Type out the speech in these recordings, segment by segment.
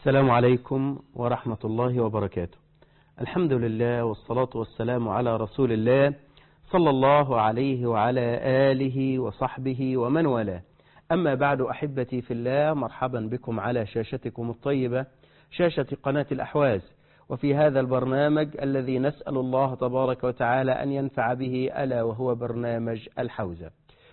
السلام عليكم ورحمة الله وبركاته. الحمد لله والصلاة والسلام على رسول الله صلى الله عليه وعلى آله وصحبه ومن والاه. أما بعد أحبتي في الله، مرحبا بكم على شاشتكم الطيبة، شاشة قناة الأحواز، وفي هذا البرنامج الذي نسأل الله تبارك وتعالى أن ينفع به، ألا وهو برنامج الحوزة.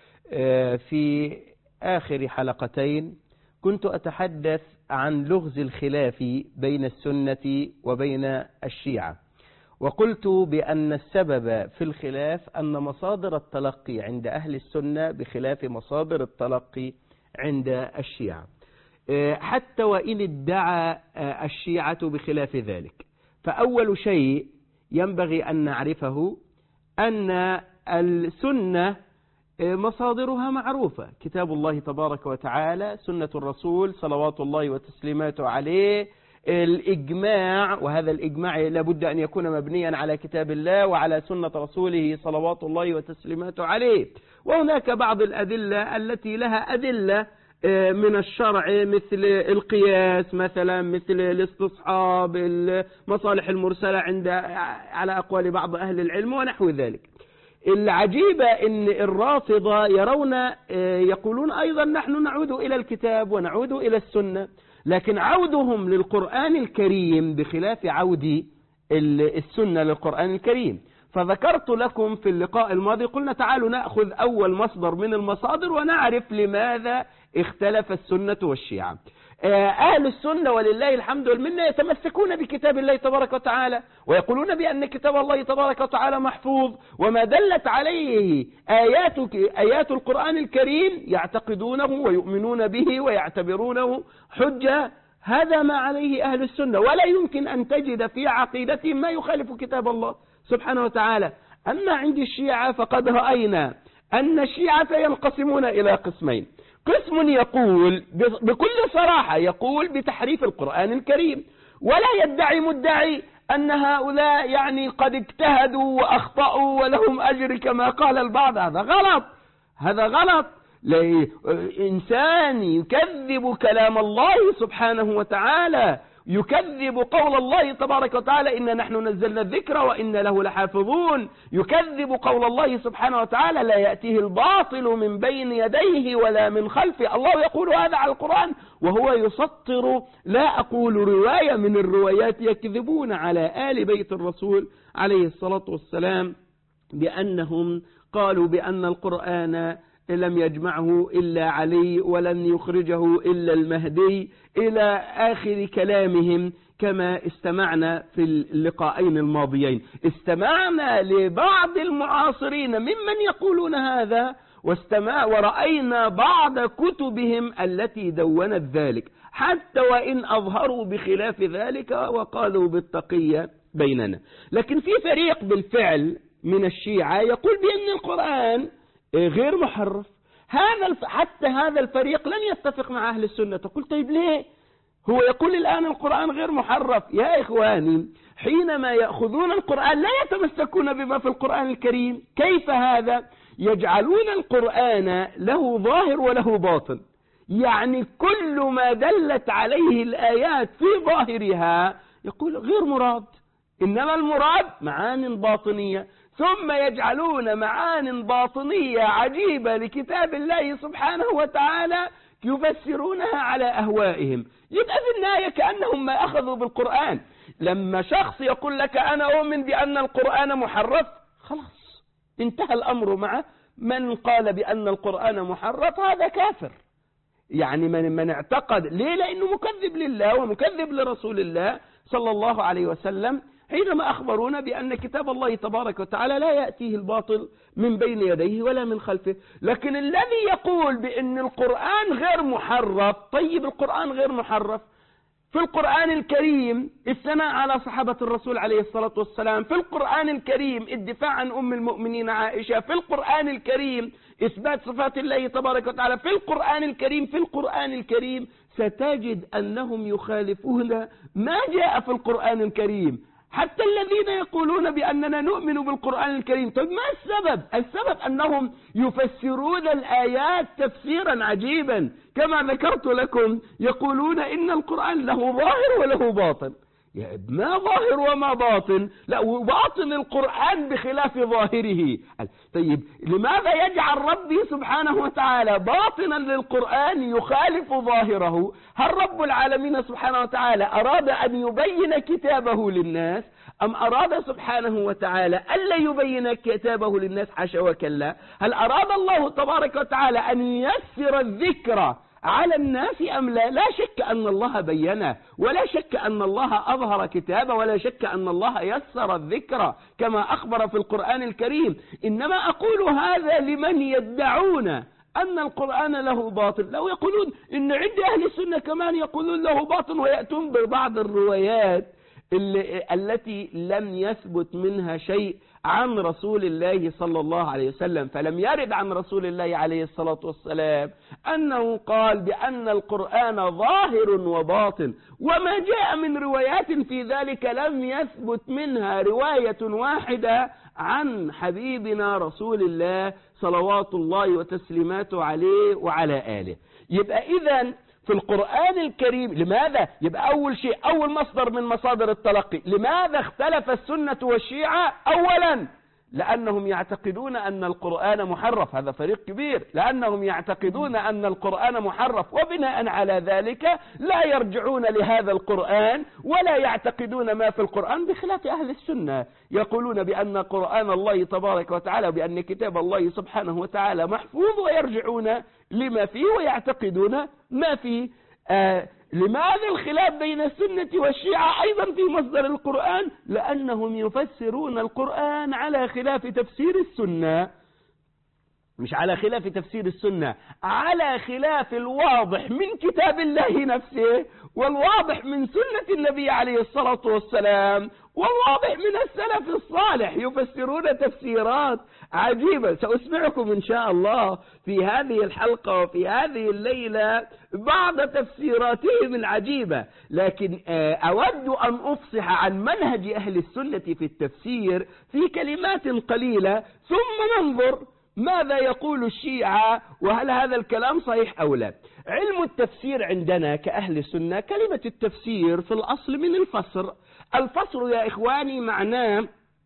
في آخر حلقتين كنت أتحدث عن لغز الخلاف بين السنة وبين الشيعة، وقلت بأن السبب في الخلاف أن مصادر التلقي عند أهل السنة بخلاف مصادر التلقي عند الشيعة، حتى وإن ادعى الشيعة بخلاف ذلك. فأول شيء ينبغي أن نعرفه أن السنة مصادرها معروفة، كتاب الله تبارك وتعالى، سنة الرسول صلوات الله وتسليماته عليه، الإجماع، وهذا الإجماع لابد أن يكون مبنيا على كتاب الله وعلى سنة رسوله صلوات الله وتسليماته عليه. وهناك بعض الأدلة التي لها أدلة من الشرع، مثل القياس مثلا، مثل الاستصحاب، المصالح المرسلة على أقوال بعض أهل العلم ونحو ذلك. العجيبة ان الرافضة يقولون ايضا نحن نعود الى الكتاب ونعود الى السنة، لكن عودهم للقرآن الكريم بخلاف عود السنة للقرآن الكريم. فذكرت لكم في اللقاء الماضي، قلنا تعالوا نأخذ اول مصدر من المصادر ونعرف لماذا اختلف السنة والشيعة. أهل السنة ولله الحمد والمنة يتمسكون بكتاب الله تبارك وتعالى، ويقولون بأن كتاب الله تبارك وتعالى محفوظ، وما دلت عليه آيات القرآن الكريم يعتقدونه ويؤمنون به ويعتبرونه حجة. هذا ما عليه أهل السنة، ولا يمكن أن تجد في عقيدتهم ما يخالف كتاب الله سبحانه وتعالى. أما عند الشيعة فقد رأينا أن الشيعة ينقسمون إلى قسمين. قسم يقول بكل صراحة، يقول بتحريف القرآن الكريم، ولا يدعي مدعي أن هؤلاء يعني قد اجتهدوا وأخطأوا ولهم أجر كما قال البعض. هذا غلط، هذا غلط. إنسان يكذب كلام الله سبحانه وتعالى، يكذب قول الله تبارك وتعالى إن نحن نزلنا الذكر وإن له لحافظون، يكذب قول الله سبحانه وتعالى لا يأتيه الباطل من بين يديه ولا من خلفه. الله يقول هذا على القرآن وهو يسطر، لا أقول رواية من الروايات، يكذبون على آل بيت الرسول عليه الصلاة والسلام بأنهم قالوا بأن القرآن لم يجمعه إلا علي ولن يخرجه إلا المهدي، إلى آخر كلامهم. كما استمعنا في اللقاءين الماضيين، استمعنا لبعض المعاصرين ممن يقولون هذا، ورأينا بعض كتبهم التي دونت ذلك، حتى وإن أظهروا بخلاف ذلك وقالوا بالتقية بيننا. لكن في فريق بالفعل من الشيعة يقول بأن القرآن غير محرف. حتى هذا الفريق لن يتفق مع أهل السنة. تقول طيب ليه؟ هو يقول الآن القرآن غير محرف. يا إخواني، حينما يأخذون القرآن لا يتمسكون بما في القرآن الكريم. كيف هذا؟ يجعلون القرآن له ظاهر وله باطن، يعني كل ما دلت عليه الآيات في ظاهرها يقول غير مراد، إنما المراد معان باطنية. ثم يجعلون معان باطنية عجيبة لكتاب الله سبحانه وتعالى يفسرونها على أهوائهم. يبقى في النهاية كأنهم ما أخذوا بالقرآن. لما شخص يقول لك أنا أؤمن بأن القرآن محرف، خلاص انتهى الأمر معه. من قال بأن القرآن محرف هذا كافر، يعني من اعتقد. ليه؟ لأنه مكذب لله ومكذب لرسول الله صلى الله عليه وسلم، حينما أخبرونا بأن كتاب الله تبارك وتعالى لا يأتيه الباطل من بين يديه ولا من خلفه. لكن الذي يقول بأن القرآن غير محرف، طيب القرآن غير محرف. في القرآن الكريم الثناء على صحابة الرسول عليه الصلاة والسلام، في القرآن الكريم الدفاع عن أم المؤمنين عائشة، في القرآن الكريم إثبات صفات الله تبارك وتعالى، في القرآن الكريم ستجد أنهم يخالفون ما جاء في القرآن الكريم. حتى الذين يقولون بأننا نؤمن بالقرآن الكريم. طيب ما السبب؟ السبب أنهم يفسرون الآيات تفسيرا عجيبا، كما ذكرت لكم يقولون إن القرآن له ظاهر وله باطن. ما ظاهر وما باطن؟ لا، وباطن القرآن بخلاف ظاهره. طيب لماذا يجعل ربي سبحانه وتعالى باطنا للقرآن يخالف ظاهره؟ هل رب العالمين سبحانه وتعالى أراد أن يبين كتابه للناس، أم أراد سبحانه وتعالى ألا يبين كتابه للناس؟ حاشا وكلا. هل أراد الله تبارك وتعالى أن ييسر الذكر على الناس أم لا؟ لا شك أن الله بينه، ولا شك أن الله أظهر كتابه، ولا شك أن الله يسر الذكر كما أخبر في القرآن الكريم. إنما أقول هذا لمن يدعون أن القرآن له باطل. لو يقولون إن عند أهل السنة كمان يقولون له باطل، ويأتون ببعض الروايات التي لم يثبت منها شيء عن رسول الله صلى الله عليه وسلم. فلم يرد عن رسول الله عليه الصلاة والسلام أنه قال بأن القرآن ظاهر وباطن، وما جاء من روايات في ذلك لم يثبت منها رواية واحدة عن حبيبنا رسول الله صلوات الله وتسليماته عليه وعلى آله. يبقى إذن في القرآن الكريم لماذا؟ يبقى أول شيء، أول مصدر من مصادر التلقي، لماذا اختلف السنة والشيعة؟ أولا لأنهم يعتقدون أن القرآن محرف، هذا فريق كبير، لأنهم يعتقدون أن القرآن محرف، وبناء على ذلك لا يرجعون لهذا القرآن ولا يعتقدون ما في القرآن، بخلاف أهل السنة يقولون بأن قرآن الله تبارك وتعالى، بأن كتاب الله سبحانه وتعالى محفوظ، ويرجعون لما فيه ويعتقدون ما فيه. لماذا الخلاف بين السنة والشيعة أيضا في مصدر القرآن؟ لأنهم يفسرون القرآن على خلاف تفسير السنة، مش على خلاف تفسير السنة، على خلاف الواضح من كتاب الله نفسه، والواضح من سنة النبي عليه الصلاة والسلام، والواضح من السلف الصالح. يفسرون تفسيرات عجيبة. سأسمعكم إن شاء الله في هذه الحلقة وفي هذه الليلة بعض تفسيراتهم العجيبة، لكن أود أن أفصح عن منهج أهل السنة في التفسير في كلمات قليلة، ثم ننظر ماذا يقول الشيعة، وهل هذا الكلام صحيح أو لا. علم التفسير عندنا كأهل السنة، كلمة التفسير في الأصل من الفسر. الفسر يا إخواني معناه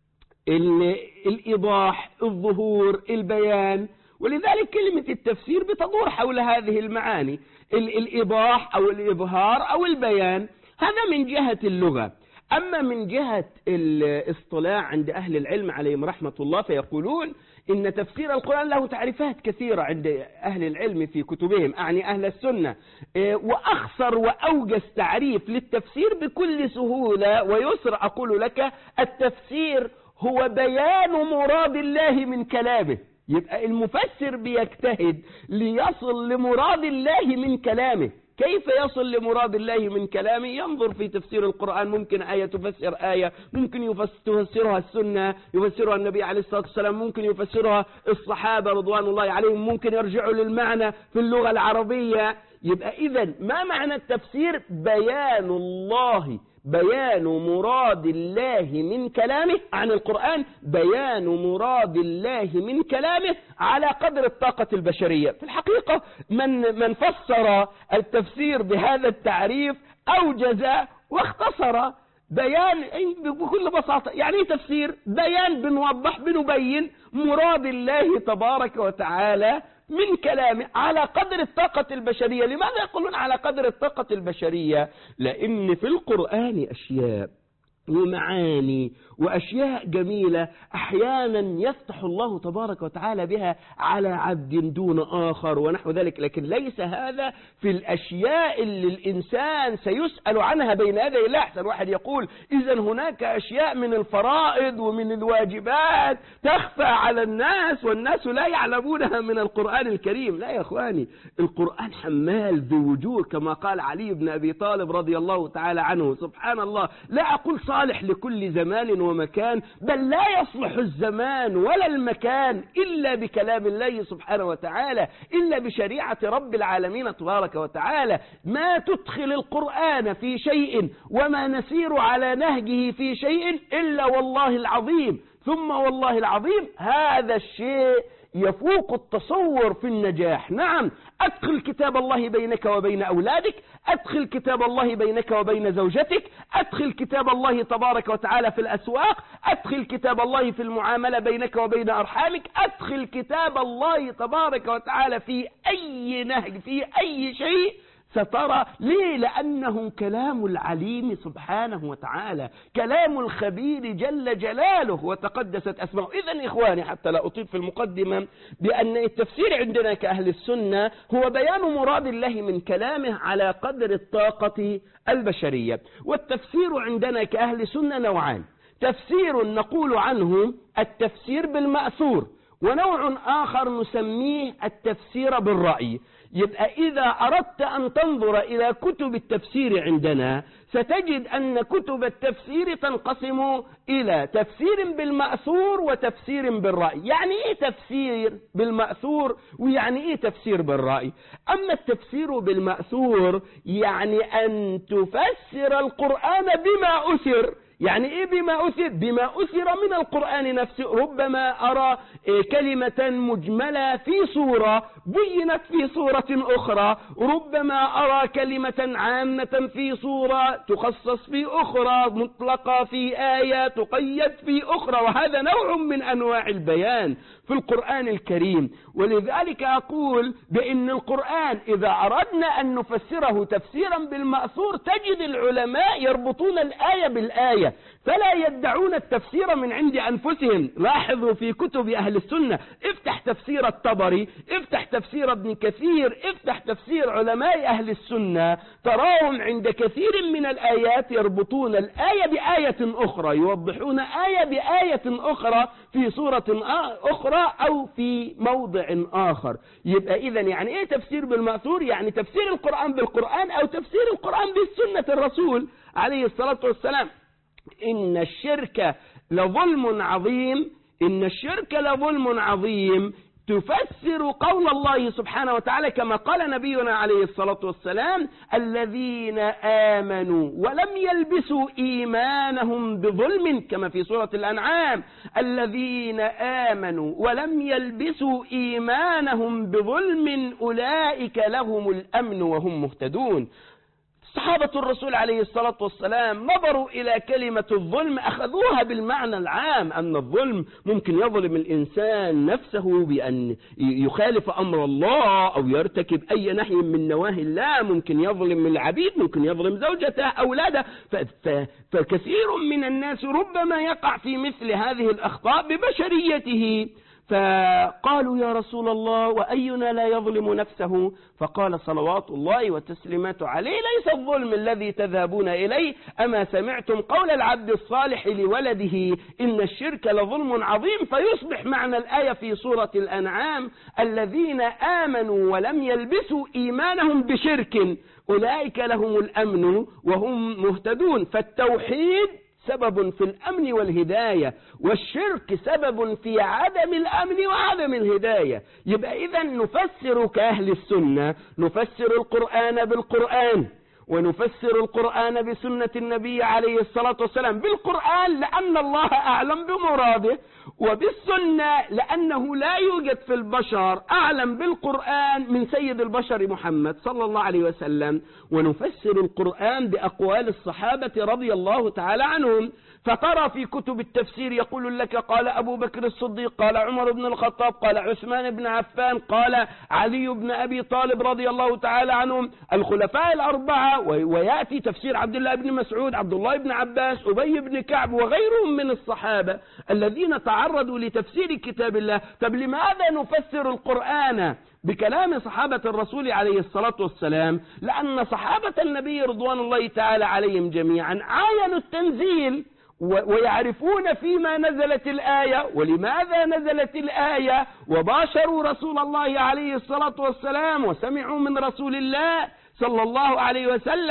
الإيضاح، الظهور، البيان، ولذلك كلمة التفسير بتدور حول هذه المعاني، الإيضاح أو الإظهار أو البيان. هذا من جهة اللغة. أما من جهة الاصطلاح عند أهل العلم عليهم رحمة الله، فيقولون إن تفسير القرآن له تعريفات كثيرة عند أهل العلم في كتبهم، أعني أهل السنة. وأخصر وأوجز تعريف للتفسير بكل سهولة ويسر أقول لك: التفسير هو بيان مراد الله من كلامه. يبقى المفسر بيجتهد ليصل لمراد الله من كلامه. كيف يصل لمراد الله من كلامه؟ ينظر في تفسير القرآن، ممكن آية تفسر آية، ممكن تفسرها السنة، يفسرها النبي عليه الصلاة والسلام، ممكن يفسرها الصحابة رضوان الله عليهم، ممكن يرجعوا للمعنى في اللغة العربية. يبقى إذن ما معنى التفسير؟ بيان الله، بيان مراد الله من كلامه عن القرآن، بيان مراد الله من كلامه على قدر الطاقة البشرية. في الحقيقة من فسر التفسير بهذا التعريف أوجز واختصر. بيان بكل بساطة، يعني تفسير بيان، بنوضح بنبين مراد الله تبارك وتعالى من كلامه على قدر الطاقة البشرية. لماذا يقولون على قدر الطاقة البشرية؟ لأن في القرآن أشياء ومعاني وأشياء جميلة أحيانا يفتح الله تبارك وتعالى بها على عبد دون آخر ونحو ذلك، لكن ليس هذا في الأشياء اللي الإنسان سيسأل عنها بين يدي الله. أحسن واحد يقول: إذن هناك أشياء من الفرائض ومن الواجبات تخفى على الناس والناس لا يعلمونها من القرآن الكريم. لا يا أخواني، القرآن حمال بوجوه، كما قال علي بن أبي طالب رضي الله تعالى عنه. سبحان الله، لا أقول صالح لكل زمان ومكان، بل لا يصلح الزمان ولا المكان إلا بكلام الله سبحانه وتعالى، إلا بشريعة رب العالمين تبارك وتعالى. ما تدخل القرآن في شيء وما نسير على نهجه في شيء إلا والله العظيم ثم والله العظيم هذا الشيء يفوق التصور في النجاح. نعم، أدخل كتاب الله بينك وبين أولادك، أدخل كتاب الله بينك وبين زوجتك، أدخل كتاب الله تبارك وتعالى في الأسواق، أدخل كتاب الله في المعاملة بينك وبين أرحامك، أدخل كتاب الله تبارك وتعالى في أي نهج في أي شيء سترى. ليه؟ لأنه كلام العليم سبحانه وتعالى، كلام الخبير جل جلاله وتقدست أسماؤه. إذن إخواني، حتى لا أطيل في المقدمة، بأن التفسير عندنا كأهل السنة هو بيان مراد الله من كلامه على قدر الطاقة البشرية. والتفسير عندنا كأهل سنة نوعان: تفسير نقول عنه التفسير بالمأثور، ونوع آخر نسميه التفسير بالرأي. يبقى إذا أردت أن تنظر إلى كتب التفسير عندنا ستجد أن كتب التفسير تنقسم إلى تفسير بالمأثور وتفسير بالرأي. يعني إيه تفسير بالمأثور ويعني إيه تفسير بالرأي؟ أما التفسير بالمأثور يعني أن تفسر القرآن بما أثر. يعني إيه بما أثر؟ بما أثر من القرآن نفسه. ربما أرى كلمة مجملة في سورة بينت في سورة أخرى، ربما أرى كلمة عامة في سورة تخصص في أخرى، مطلقة في آية تقيد في أخرى، وهذا نوع من أنواع البيان في القرآن الكريم. ولذلك أقول بأن القرآن إذا أردنا أن نفسره تفسيرا بالمأثور تجد العلماء يربطون الآية بالآية، فلا يدعون التفسير من عند أنفسهم. لاحظوا في كتب أهل السنة، افتح تفسير الطبري، افتح تفسير ابن كثير، افتح تفسير علماء أهل السنة، تراهم عند كثير من الآيات يربطون الآية بآية أخرى، يوضحون آية بآية أخرى في سورة أخرى أو في موضع آخر. يبقى إذن يعني إيه تفسير بالمأثور؟ يعني تفسير القرآن بالقرآن أو تفسير القرآن بسنة الرسول عليه الصلاة والسلام. إن الشرك لظلم عظيم، إن الشرك لظلم عظيم. تفسر قول الله سبحانه وتعالى كما قال نبينا عليه الصلاة والسلام: الذين آمنوا ولم يلبسوا إيمانهم بظلم، كما في سورة الأنعام: الذين آمنوا ولم يلبسوا إيمانهم بظلم أولئك لهم الأمن وهم مهتدون. صحابة الرسول عليه الصلاة والسلام نظروا إلى كلمة الظلم، أخذوها بالمعنى العام، أن الظلم ممكن يظلم الإنسان نفسه بأن يخالف أمر الله أو يرتكب أي نهي من نواهي الله، ممكن يظلم العبيد، ممكن يظلم زوجته أولاده. فكثير من الناس ربما يقع في مثل هذه الأخطاء ببشريته. فقالوا: يا رسول الله، وأينا لا يظلم نفسه؟ فقال صلوات الله وتسليماته عليه: ليس الظلم الذي تذهبون إليه، أما سمعتم قول العبد الصالح لولده إن الشرك لظلم عظيم؟ فيصبح معنى الآية في سورة الأنعام: الذين آمنوا ولم يلبسوا إيمانهم بشرك أولئك لهم الأمن وهم مهتدون. فالتوحيد سبب في الأمن والهداية، والشرك سبب في عدم الأمن وعدم الهداية. يبقى إذن نفسر كأهل السنة، نفسر القرآن بالقرآن، ونفسر القرآن بسنة النبي عليه الصلاة والسلام. بالقرآن لأن الله أعلم بمراده، وبالسنة لأنه لا يوجد في البشر أعلم بالقرآن من سيد البشر محمد صلى الله عليه وسلم. ونفسر القرآن بأقوال الصحابة رضي الله تعالى عنهم. فترى في كتب التفسير يقول لك: قال أبو بكر الصديق، قال عمر بن الخطاب، قال عثمان بن عفان، قال علي بن أبي طالب رضي الله تعالى عنهم، الخلفاء الأربعة. ويأتي تفسير عبد الله بن مسعود، عبد الله بن عباس، أبي بن كعب وغيرهم من الصحابة الذين تعرضوا لتفسير كتاب الله. طب لماذا نفسر القرآن بكلام صحابة الرسول عليه الصلاة والسلام؟ لأن صحابة النبي رضوان الله تعالى عليهم جميعا عاينوا التنزيل ويعرفون فيما نزلت الآية ولماذا نزلت الآية، وباشروا رسول الله عليه الصلاة والسلام وسمعوا من رسول الله صلى الله عليه وسلم.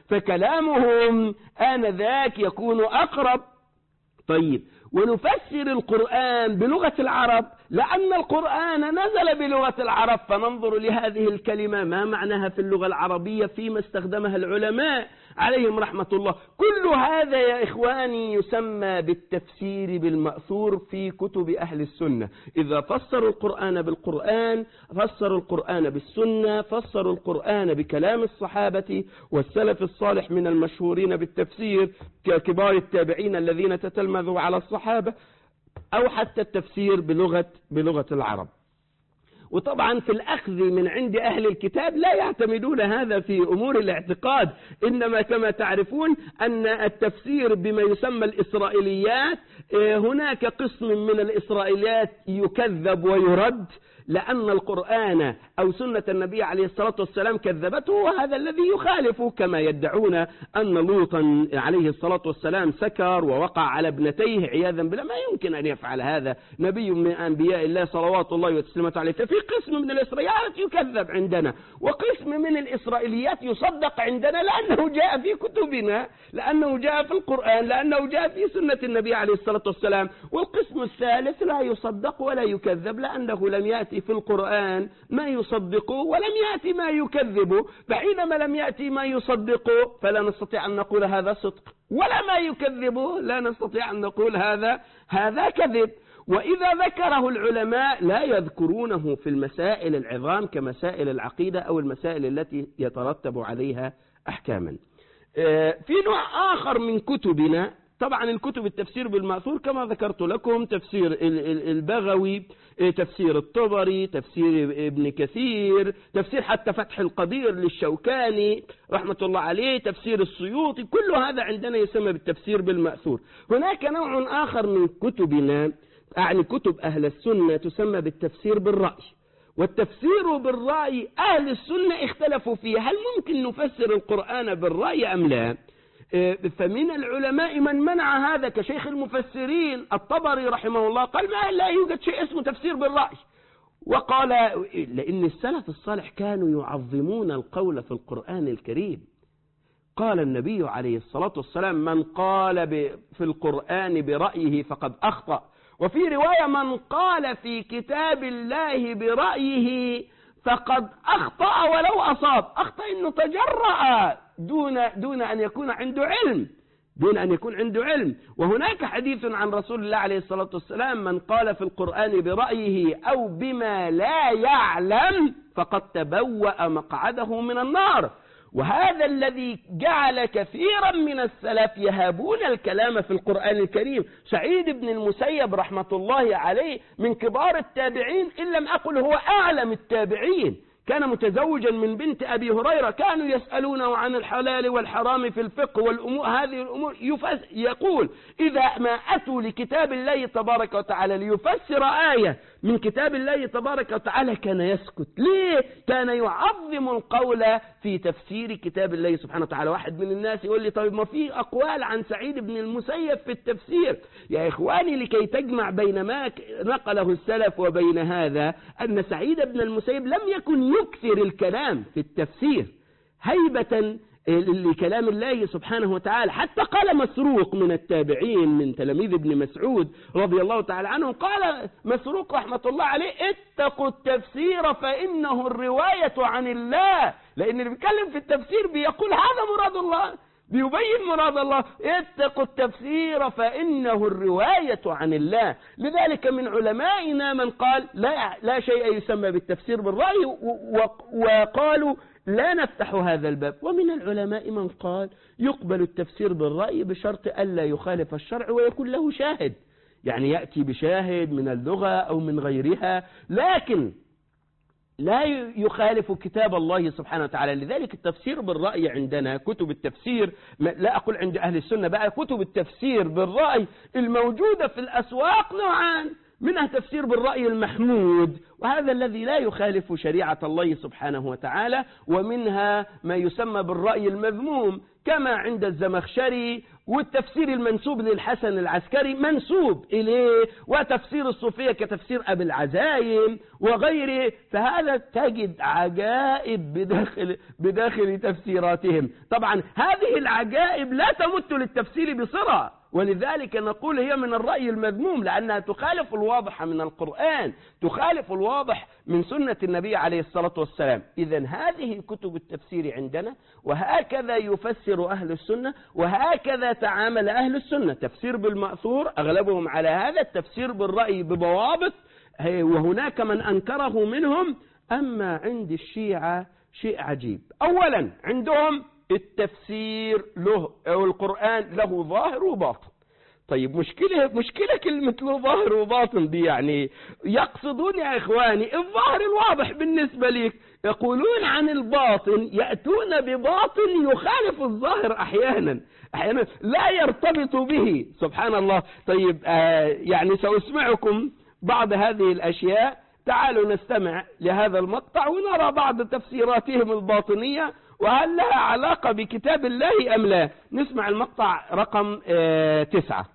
فكلامهم آنذاك يكون أقرب. طيب، ونفسر القرآن بلغة العرب لأن القرآن نزل بلغة العرب، فننظر لهذه الكلمة ما معناها في اللغة العربية فيما استخدمها العلماء عليهم رحمة الله. كل هذا يا إخواني يسمى بالتفسير بالمأثور في كتب أهل السنة. إذا فسروا القرآن بالقرآن، فسروا القرآن بالسنة، فسروا القرآن بكلام الصحابة والسلف الصالح من المشهورين بالتفسير ككبار التابعين الذين تتلمذوا على الصحابة، أو حتى التفسير بلغة العرب. وطبعا في الأخذ من عند أهل الكتاب لا يعتمدون هذا في أمور الاعتقاد، إنما كما تعرفون أن التفسير بما يسمى الإسرائيليات، هناك قسم من الإسرائيليات يكذب ويرد لأن القرآن أو سنة النبي عليه الصلاة والسلام كذبته، وهذا الذي يخالف، كما يدعون أن لوطا عليه الصلاة والسلام سكر ووقع على ابنتيه عياذا بالله. ما يمكن أن يفعل هذا نبي من أنبياء الله صلوات الله وسلامه عليه. ففي قسم من الإسرائيليات يكذب عندنا، وقسم من الإسرائيليات يصدق عندنا لأنه جاء في كتبنا، لأنه جاء في القرآن، لأنه جاء في سنة النبي عليه الصلاة والسلام. والقسم الثالث لا يصدق ولا يكذب لأنه لم يأتي في القرآن ما يصدقه ولم يأتي ما يكذبه. فحينما لم يأتي ما يصدقه فلا نستطيع أن نقول هذا صدق، ولا ما يكذبه لا نستطيع أن نقول هذا كذب. وإذا ذكره العلماء لا يذكرونه في المسائل العظام كمسائل العقيدة أو المسائل التي يترتب عليها أحكاما. في نوع آخر من كتبنا، طبعا الكتب التفسير بالمأثور كما ذكرت لكم، تفسير البغوي، تفسير الطبري، تفسير ابن كثير، تفسير حتى فتح القدير للشوكاني رحمة الله عليه، تفسير السيوطي، كل هذا عندنا يسمى بالتفسير بالمأثور. هناك نوع آخر من كتبنا، يعني كتب أهل السنة، تسمى بالتفسير بالرأي. والتفسير بالرأي أهل السنة اختلفوا فيه، هل ممكن نفسر القرآن بالرأي أم لا؟ فمن العلماء من منع هذا كشيخ المفسرين الطبري رحمه الله، قال ما لا يوجد شيء اسمه تفسير بالرأي، وقال لأن السلف الصالح كانوا يعظمون القول في القرآن الكريم. قال النبي عليه الصلاة والسلام من قال في القرآن برأيه فقد أخطأ، وفي رواية من قال في كتاب الله برأيه فقد أخطأ ولو أصاب. أخطأ إنه تجرأ دون أن يكون عنده علم، وهناك حديث عن رسول الله عليه الصلاة والسلام من قال في القرآن برأيه أو بما لا يعلم فقد تبوأ مقعده من النار. وهذا الذي جعل كثيرا من السلف يهابون الكلام في القرآن الكريم. سعيد بن المسيب رحمة الله عليه من كبار التابعين، إن لم أقل هو أعلم التابعين، كان متزوجا من بنت أبي هريرة، كانوا يسألونه عن الحلال والحرام في الفقه والأمور، هذه الأمور يقول إذا ما أتوا لكتاب الله تبارك وتعالى ليفسر آية من كتاب الله تبارك وتعالى كان يسكت. ليه؟ كان يعظم القول في تفسير كتاب الله سبحانه وتعالى. واحد من الناس يقول لي طيب ما في أقوال عن سعيد بن المسيب في التفسير. يا إخواني، لكي تجمع بين ما نقله السلف وبين هذا، أن سعيد بن المسيب لم يكن يكثر الكلام في التفسير هيبة لكلام الله سبحانه وتعالى. حتى قال مسروق من التابعين من تلاميذ ابن مسعود رضي الله تعالى عنه، قال مسروق رحمة الله عليه اتقوا التفسير فإنه الرواية عن الله. لأن اللي بيتكلم في التفسير بيقول هذا مراد الله، بيبين مراد الله. اتقوا التفسير فإنه الرواية عن الله. لذلك من علمائنا من قال لا شيء يسمى بالتفسير بالرأي، وقالوا لا نفتح هذا الباب. ومن العلماء من قال يقبل التفسير بالرأي بشرط ألا يخالف الشرع ويكون له شاهد، يعني يأتي بشاهد من اللغة أو من غيرها، لكن لا يخالف كتاب الله سبحانه وتعالى. لذلك التفسير بالرأي عندنا، كتب التفسير، لا أقول عند أهل السنة بقى، كتب التفسير بالرأي الموجودة في الأسواق نوعان. منها تفسير بالرأي المحمود وهذا الذي لا يخالف شريعة الله سبحانه وتعالى، ومنها ما يسمى بالرأي المذموم كما عند الزمخشري، والتفسير المنسوب للحسن العسكري منسوب إليه، وتفسير الصوفية كتفسير أبي العزايم وغيره. فهذا تجد عجائب بداخل تفسيراتهم. طبعا هذه العجائب لا تمت للتفسير بصرة، ولذلك نقول هي من الرأي المذموم لأنها تخالف الواضح من القرآن، تخالف الواضح من سنة النبي عليه الصلاة والسلام. إذن هذه كتب التفسير عندنا، وهكذا يفسر أهل السنة، وهكذا تعامل أهل السنة. تفسير بالمأثور أغلبهم على هذا، التفسير بالرأي بضوابط، وهناك من أنكره منهم. أما عند الشيعة شيء عجيب. أولا عندهم التفسير له أو القرآن له ظاهر وباطن. طيب مشكلة كلمة له ظاهر وباطن دي، يعني يقصدون يا إخواني الظاهر الواضح بالنسبة لك، يقولون عن الباطن يأتون بباطن يخالف الظاهر أحيانا لا يرتبط به، سبحان الله. طيب يعني سأسمعكم بعض هذه الأشياء. تعالوا نستمع لهذا المقطع ونرى بعض تفسيراتهم الباطنية وهل لها علاقة بكتاب الله أم لا. نسمع المقطع رقم 9.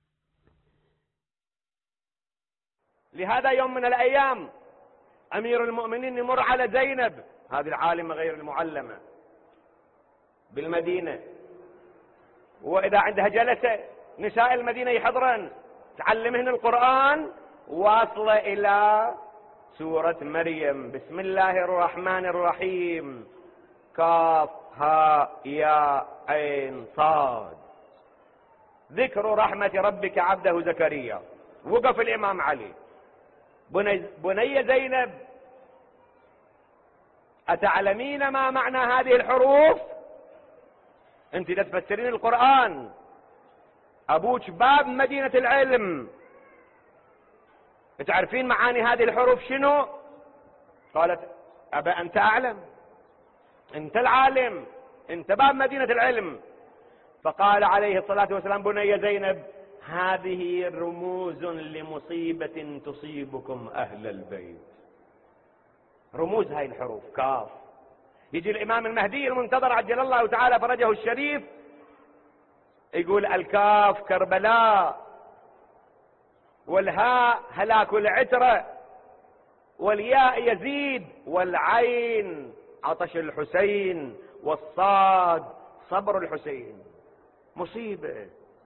لهذا يوم من الأيام أمير المؤمنين يمر على زينب، هذه العالمة غير المعلمة بالمدينة، وإذا عندها جلسة نساء المدينة يحضرن تعلمهن القرآن، واصلة إلى سورة مريم. بسم الله الرحمن الرحيم، كاف ها يا عين صاد، ذكر رحمة ربك عبده زكريا. وقف الإمام علي، بني زينب أتعلمين ما معنى هذه الحروف؟ أنت لا تفسرين القرآن، أبوك باب مدينة العلم، تعرفين معاني هذه الحروف شنو؟ قالت أبا أنت أعلم، أنت العالم، أنت باب مدينة العلم. فقال عليه الصلاة والسلام بني زينب هذه رموز لمصيبة تصيبكم أهل البيت. رموز هاي الحروف كاف. يجي الإمام المهدي المنتظر عجل الله تعالى فرجه الشريف يقول الكاف كربلاء، والهاء هلاك العترة، والياء يزيد، والعين عطش الحسين، والصاد صبر الحسين. مصيبة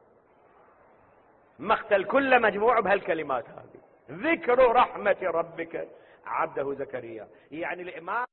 مقتل كل مجموع بهالكلمات هذه، ذكر رحمة ربك عبده زكريا. يعني الإمام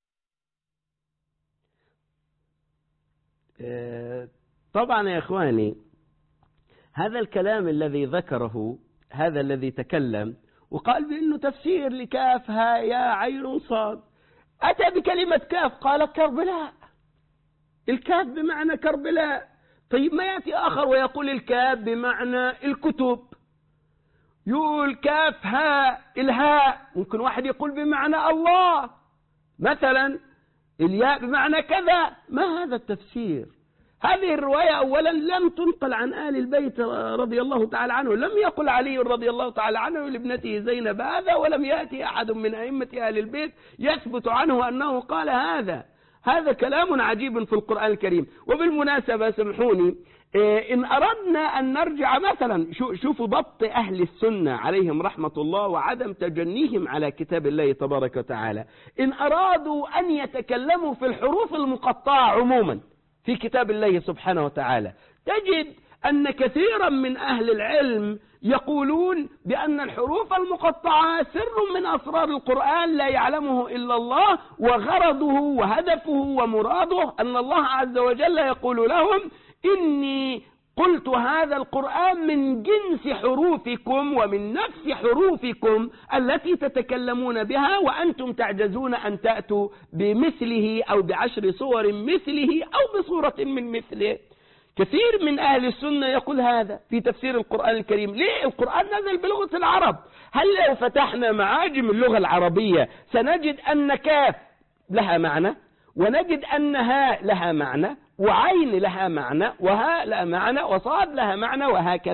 طبعا يا إخواني هذا الكلام الذي ذكره، هذا الذي تكلم وقال بأنه تفسير لكاف ها يا عين صاد، أتى بكلمة كاف قال كربلاء، الكاف بمعنى كربلاء. طيب ما يأتي آخر ويقول الكاف بمعنى الكتب، يقول كاف ها الهاء، ممكن واحد يقول بمعنى الله مثلا، الياء بمعنى كذا. ما هذا التفسير؟ هذه الرواية أولا لم تنقل عن آل البيت رضي الله تعالى عنه، لم يقل علي رضي الله تعالى عنه لابنته زينب هذا، ولم يأتي أحد من أئمة آل البيت يثبت عنه أنه قال هذا كلام عجيب في القرآن الكريم. وبالمناسبة سمحوني إن أردنا أن نرجع مثلا، شوفوا ضبط أهل السنة عليهم رحمة الله وعدم تجنيهم على كتاب الله تبارك وتعالى. إن أرادوا أن يتكلموا في الحروف المقطعة عموما في كتاب الله سبحانه وتعالى، تجد أن كثيرا من أهل العلم يقولون بأن الحروف المقطعة سر من أسرار القرآن لا يعلمه إلا الله، وغرضه وهدفه ومراده أن الله عز وجل يقول لهم إني قلت هذا القرآن من جنس حروفكم ومن نفس حروفكم التي تتكلمون بها، وأنتم تعجزون أن تأتوا بمثله أو ب10 صور مثله أو بصورة من مثله. كثير من أهل السنة يقول هذا في تفسير القرآن الكريم. ليه؟ القرآن نزل بلغة العرب. هل لو فتحنا معاجم اللغة العربية سنجد أن كاف لها معنى، ونجد أن هاء لها معنى، وعين لها معنى، وهاء لها معنى، وصاد لها معنى، وهكذا.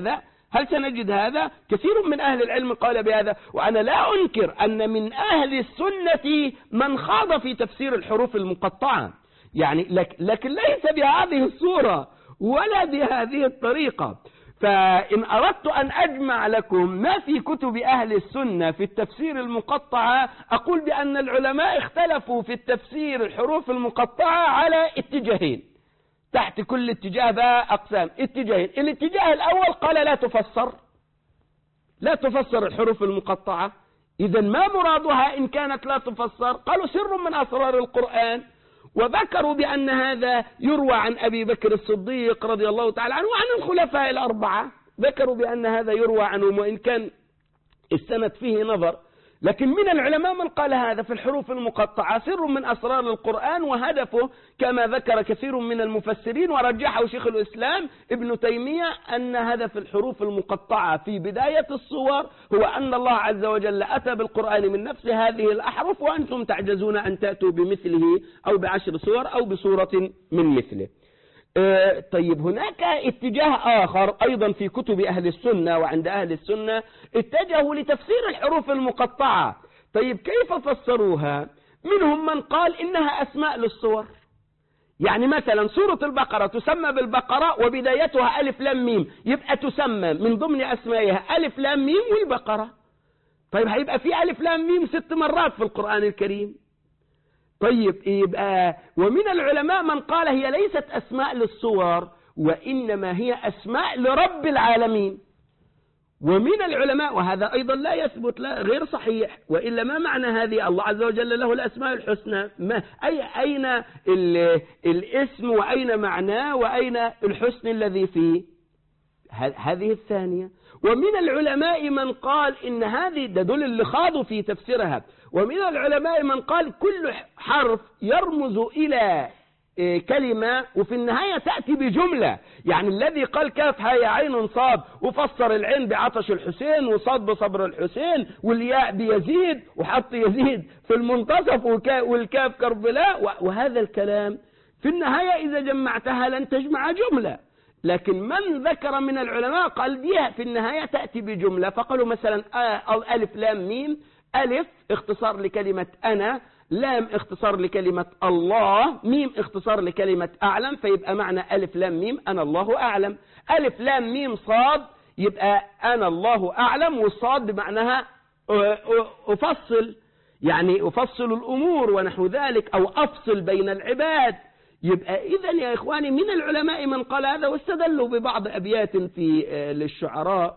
هل سنجد هذا؟ كثير من أهل العلم قال بهذا، وأنا لا أنكر أن من أهل السنة من خاض في تفسير الحروف المقطعة، يعني لكن ليس بهذه الصورة ولا بهذه الطريقة. فإن أردت أن أجمع لكم ما في كتب أهل السنة في التفسير المقطعة، أقول بأن العلماء اختلفوا في التفسير الحروف المقطعة على اتجاهين، تحت كل اتجاه بقى أقسام. اتجاهين، الاتجاه الأول قال لا تفسر الحروف المقطعة. إذا ما مرادها إن كانت لا تفسر؟ قالوا سر من أسرار القرآن، وذكروا بأن هذا يروى عن أبي بكر الصديق رضي الله تعالى عنه وعن الخلفاء الأربعة، ذكروا بأن هذا يروى عنهم وإن كان السند فيه نظر. لكن من العلماء من قال هذا في الحروف المقطعة سر من أسرار القرآن، وهدفه كما ذكر كثير من المفسرين ورجحه شيخ الإسلام ابن تيمية أن هدف الحروف المقطعة في بداية الصور هو أن الله عز وجل أتى بالقرآن من نفس هذه الأحرف وأنتم تعجزون أن تأتوا بمثله أو ب10 سور أو بسورة من مثله. طيب هناك اتجاه آخر أيضا في كتب أهل السنة وعند أهل السنة، اتجهوا لتفسير الحروف المقطعة. طيب كيف فسروها؟ منهم من قال إنها أسماء للصور، يعني مثلا سورة البقرة تسمى بالبقرة وبدايتها ألف لام ميم، يبقى تسمى من ضمن أسمائها ألف لام ميم والبقرة. طيب هيبقى في ألف لام ميم 6 مرات في القرآن الكريم. طيب يبقى ومن العلماء من قال هي ليست أسماء للصور وإنما هي أسماء لرب العالمين. ومن العلماء وهذا أيضا لا يثبت، لا غير صحيح، وإلا ما معنى هذه؟ الله عز وجل له الأسماء الحسنى، أين الاسم وأين معناه وأين الحسن الذي فيه؟ هذه الثانية. ومن العلماء من قال إن هذه دول اللي خاضوا في تفسيرها، ومن العلماء من قال كل حرف يرمز إلى كلمة وفي النهاية تأتي بجملة. يعني الذي قال كاف هاء عين صاد وفسر العين بعطش الحسين وصاد بصبر الحسين والياء بيزيد وحط يزيد في المنتصف والكاف كربلاء، وهذا الكلام في النهاية إذا جمعتها لن تجمع جملة. لكن من ذكر من العلماء قال دي في النهاية تأتي بجملة، فقالوا مثلا ألف لام ميم، ألف اختصار لكلمة أنا، لام اختصار لكلمة الله، ميم اختصار لكلمة أعلم، فيبقى معنى ألف لام ميم أنا الله أعلم. ألف لام ميم صاد يبقى أنا الله أعلم، والصاد بمعناها أفصل، يعني أفصل الأمور ونحو ذلك، أو أفصل بين العباد. يبقى إذن يا إخواني من العلماء من قال هذا، واستدلوا ببعض أبيات للشعراء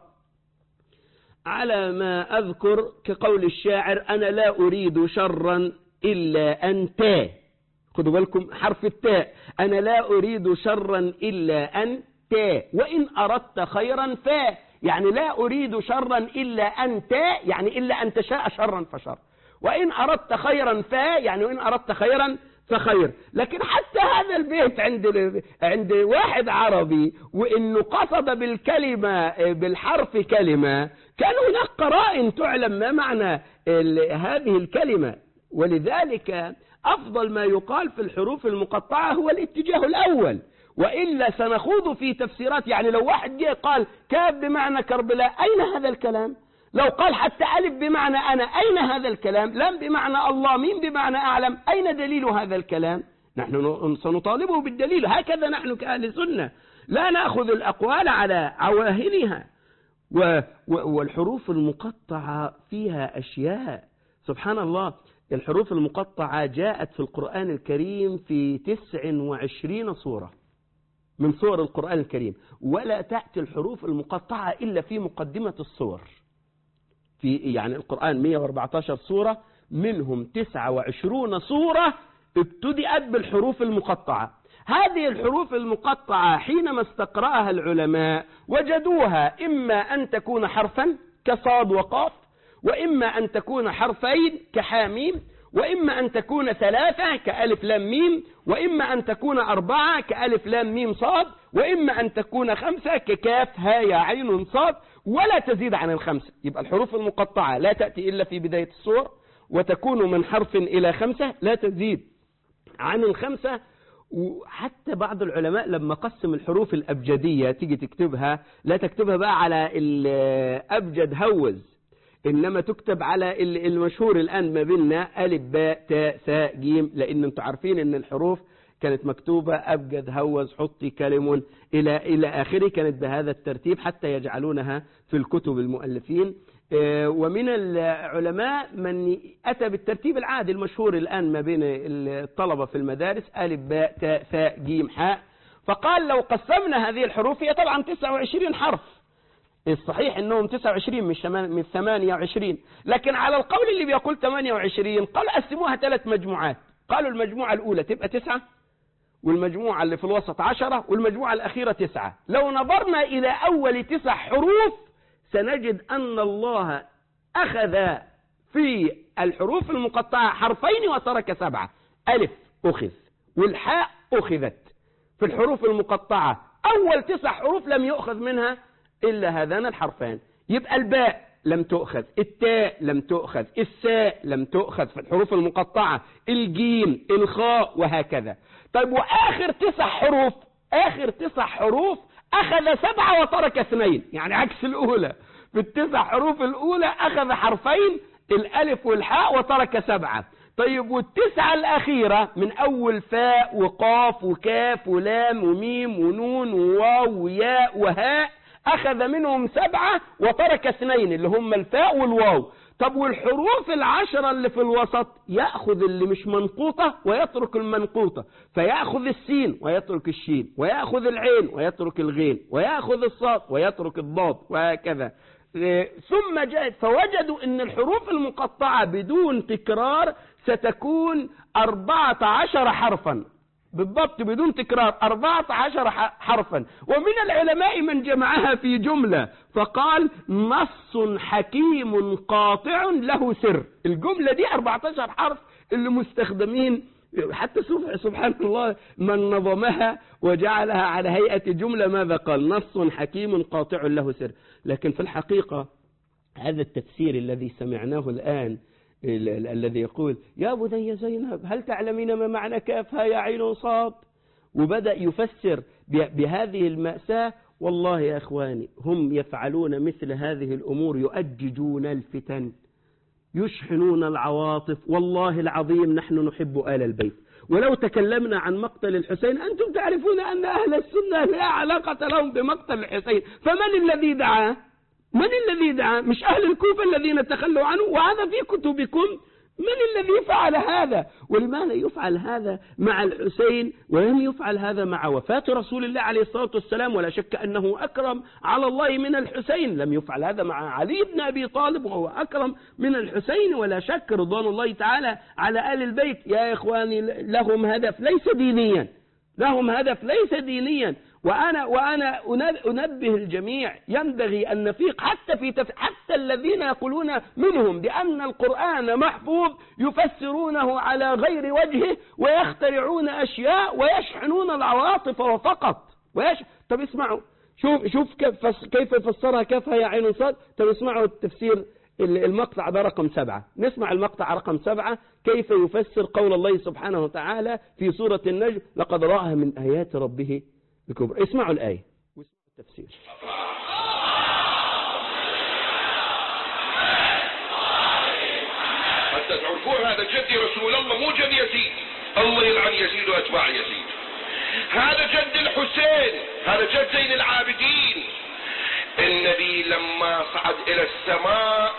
على ما أذكر كقول الشاعر أنا لا أريد شرا إلا أنت. خذوا بالكم حرف التاء، أنا لا أريد شرا إلا أنت وإن أردت خيرا فا، يعني لا أريد شرا إلا أنت، يعني إلا أن تشاء شرا فشر، وإن أردت خيرا فا، يعني وإن أردت خيرا فخير. لكن حتى هذا البيت عند واحد عربي وإنه قصد بالكلمة بالحرف كلمة، كان هناك قرائن تعلم ما معنى هذه الكلمة. ولذلك أفضل ما يقال في الحروف المقطعة هو الاتجاه الأول، وإلا سنخوض في تفسيرات. يعني لو واحد جاء قال كاف بمعنى كربلاء، أين هذا الكلام؟ لو قال حتى ألف بمعنى أنا، أين هذا الكلام؟ لام بمعنى الله، ميم بمعنى أعلم، أين دليل هذا الكلام؟ نحن سنطالبه بالدليل. هكذا نحن كأهل سنة لا نأخذ الأقوال على عواهنها. والحروف المقطعة فيها أشياء سبحان الله. الحروف المقطعة جاءت في القرآن الكريم في 29 صورة من صور القرآن الكريم، ولا تأتي الحروف المقطعة إلا في مقدمة الصور. يعني القرآن 114 صورة، منهم 29 صورة ابتدأت بالحروف المقطعة. هذه الحروف المقطعة حينما استقرأها العلماء وجدوها إما أن تكون حرفا كصاد وقاف، وإما أن تكون حرفين كحاميم، وإما أن تكون 3 كألف لام ميم، وإما أن تكون 4 كألف لام ميم صاد، وإما أن تكون 5 ككاف هاء عين صاد، ولا تزيد عن 5. يبقى الحروف المقطعة لا تأتي إلا في بداية السور، وتكون من حرف إلى 5 لا تزيد عن 5. وحتى بعض العلماء لما قسم الحروف الأبجدية تيجي تكتبها لا تكتبها بقى على الأبجد هوز، إنما تكتب على المشهور الآن ما بيننا ألف باء تاء ثاء جيم، لأن أنتم عارفين إن الحروف كانت مكتوبة أبجد هوز حطي كلم إلى آخره، كانت بهذا الترتيب حتى يجعلونها في الكتب المؤلفين. ومن العلماء من أتى بالترتيب العادي المشهور الآن ما بين الطلبة في المدارس ألف باء تاء ثاء جيم حاء. فقال لو قسمنا هذه الحروف هي طبعا 29 حرف، الصحيح انهم 29 من 28، لكن على القول اللي بيقول 28 قال قسموها 3 مجموعات. قالوا المجموعة الأولى تبقى 9، والمجموعة اللي في الوسط 10، والمجموعة الأخيرة 9. لو نظرنا إلى أول 9 حروف سنجد أن الله أخذ في الحروف المقطعة حرفين وترك 7. ألف أخذ والحاء أخذت في الحروف المقطعة، أول 9 حروف لم يؤخذ منها إلا هذان الحرفان. يبقى الباء لم تؤخذ، التاء لم تؤخذ، الساء لم تؤخذ في الحروف المقطعة، الجيم، الخاء، وهكذا. طيب وآخر 9 حروف، آخر 9 حروف أخذ 7 وترك 2، يعني عكس الأولى. في ال9 حروف الأولى أخذ حرفين الألف والحاء وترك 7. طيب وال9 الأخيرة من أول فاء وقاف وكاف ولام وميم ونون وواو وياء وهاء أخذ منهم 7 وترك 2 اللي هم الفاء والواو. طب والحروف 10 اللي في الوسط يأخذ اللي مش منقوطة ويترك المنقوطة، فيأخذ السين ويترك الشين، ويأخذ العين ويترك الغين، ويأخذ الصاد ويترك الضاد، وهكذا. ثم جاءت فوجدوا أن الحروف المقطعة بدون تكرار ستكون 14 حرفا بالضبط، بدون تكرار 14 حرفا. ومن العلماء من جمعها في جملة فقال نص حكيم قاطع له سر. الجملة دي 14 حرف اللي مستخدمين، حتى سبحان الله من نظمها وجعلها على هيئة جملة ماذا قال؟ نص حكيم قاطع له سر. لكن في الحقيقة هذا التفسير الذي سمعناه الآن الذي يقول يا بني زينب هل تعلمين ما معنى كافها يا عين صاد، وبدأ يفسر بهذه المأساة. والله يا أخواني هم يفعلون مثل هذه الأمور، يؤججون الفتن، يشحنون العواطف. والله العظيم نحن نحب آل البيت، ولو تكلمنا عن مقتل الحسين أنتم تعرفون أن أهل السنة لا علاقة لهم بمقتل الحسين، فمن الذي دعاه؟ من الذي دعا؟ مش أهل الكوفة الذين تخلوا عنه، وهذا في كتبكم. من الذي فعل هذا؟ ولماذا يفعل هذا مع الحسين ولم يفعل هذا مع وفاة رسول الله عليه الصلاة والسلام؟ ولا شك أنه أكرم على الله من الحسين. لم يفعل هذا مع علي بن أبي طالب وهو أكرم من الحسين ولا شك، رضوان الله تعالى على آل البيت. يا إخواني لهم هدف ليس دينيا، لهم هدف ليس دينيا. وأنا أنبه الجميع ينبغي أن نفيق حتى الذين يقولون منهم بأن القرآن محفوظ يفسرونه على غير وجهه ويخترعون أشياء ويشحنون العواطف وفقط. طب اسمعوا، شوف كيف يفسرها كافها يا عين صاد. طب اسمعوا التفسير المقطع ده رقم 7. نسمع المقطع رقم 7 كيف يفسر قول الله سبحانه وتعالى في سورة النجم لقد رأى من آيات ربه الكبرى. اسمعوا الآية واسمعوا التفسير. حتى تعرفون هذا جدي رسول الله مو جد يزيد، الله يلعن يزيد وأتباع يزيد. هذا جد الحسين، هذا جد زين العابدين. النبي لما صعد إلى السماء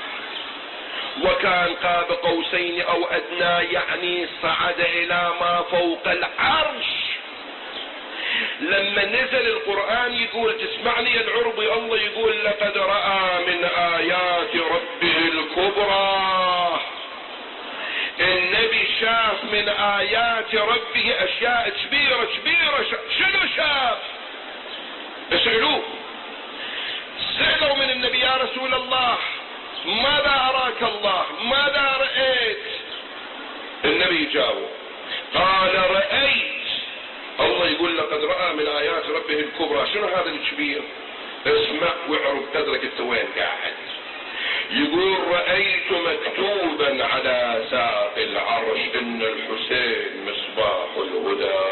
وكان قاب قوسين أو أدنى، يعني صعد إلى ما فوق العرش. لما نزل القرآن يقول تسمعني يا العربي، الله يقول لقد رأى من آيات ربه الكبرى. النبي شاف من آيات ربه أشياء كبيرة كبيرة. شنو شاف؟ اسألوه، سألوا من النبي يا رسول الله ماذا أراك الله، ماذا رأيت؟ النبي جاوب قال رأيت، الله يقول لقد رأى من آيات ربه الكبرى. شنو هذا الكبير؟ اسمع واعرف تدرك انت وين قاعد. يقول رأيت مكتوبا على ساق العرش إن الحسين مصباح الهدى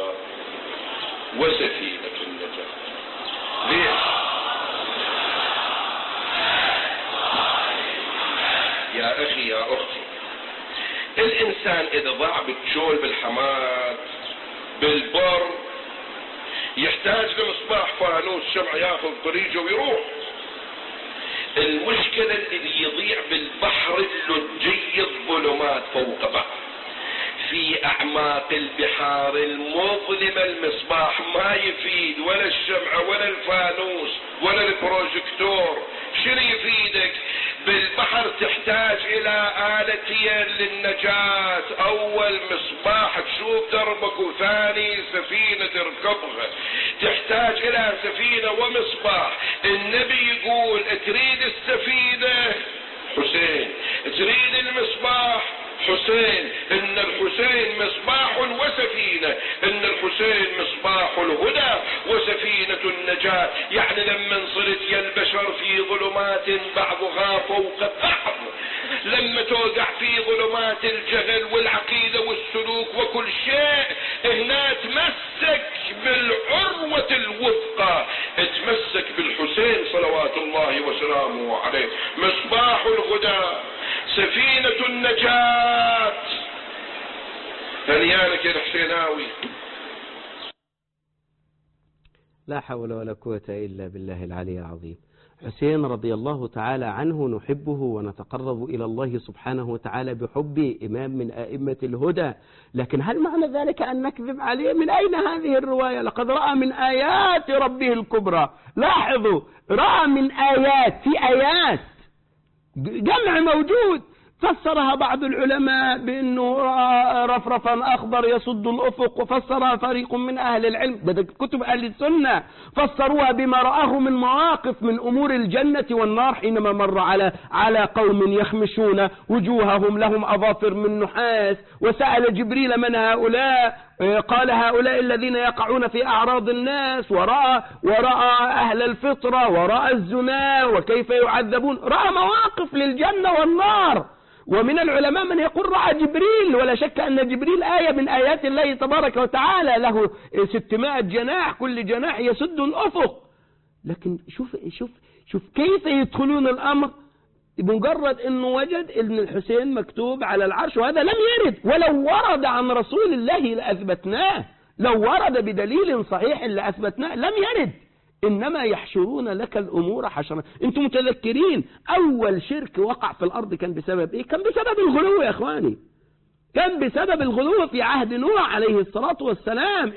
وسفينة النجاة. ليش؟ يا أخي يا أختي، الإنسان إذا ضاع بالجول بالحماد بالبر يحتاج لمصباح فانوس شمع ياخذ طريقه ويروح. المشكلة اللي يضيع بالبحر اللجي الظلمات فوق بعض في أعماق البحار المظلمة، المصباح ما يفيد ولا الشمعة ولا الفانوس ولا البروجيكتور. شنو يفيدك؟ بالبحر تحتاج إلى آلتين للنجاة، أول مصباح تشوف دربك، وثاني سفينة تركبها. تحتاج إلى سفينة ومصباح. النبي يقول تريد السفينة حسين، تريد المصباح حسين. إن الحسين مصباح وسفينة، إن الحسين مصباح الهدى وسفينة النجاة. يعني لما صرت يا البشر في ظلمات بعضها فوق بعض، لما توقع في ظلمات الجهل والعقيدة والسلوك وكل شيء، هنا تمسك بالعروة الوثقى، تمسك بالحسين صلوات الله وسلامه عليه، مصباح الهدى سفينة النجاة. هنيانك يا الحسيناوي. لا حول ولا قوة إلا بالله العلي العظيم. حسين رضي الله تعالى عنه نحبه ونتقرب إلى الله سبحانه وتعالى بحبه، إمام من أئمة الهدى. لكن هل معنى ذلك أن نكذب عليه؟ من أين هذه الرواية؟ لقد رأى من آيات ربه الكبرى. لاحظوا، رأى من آيات، في آيات جمع موجود. فسرها بعض العلماء بأنه رفرفا أخضر يصد الأفق، وفسرها فريق من أهل العلم بدك كتب أهل السنة فسروها بما رآه من مواقف من أمور الجنة والنار، حينما مر على قوم يخمشون وجوههم لهم أظافر من نحاس، وسأل جبريل من هؤلاء؟ قال هؤلاء الذين يقعون في أعراض الناس، ورأى أهل الفطرة، ورأى الزنا وكيف يعذبون. رأى مواقف للجنة والنار. ومن العلماء من يقول رأى جبريل، ولا شك أن جبريل آية من آيات الله تبارك وتعالى، له 600 جناح، كل جناح يسد الأفق. لكن شوف كيف يدخلون الأمر. بمجرد أنه وجد أن الحسين مكتوب على العرش، وهذا لم يرد، ولو ورد عن رسول الله لأثبتناه، لو ورد بدليل صحيح لأثبتناه، لم يرد. إنما يحشرون لك الأمور حشرا. أنتم متذكرين أول شرك وقع في الأرض كان بسبب إيه؟ كان بسبب الغلو يا إخواني، كان بسبب الغلو في عهد نوح عليه الصلاة والسلام.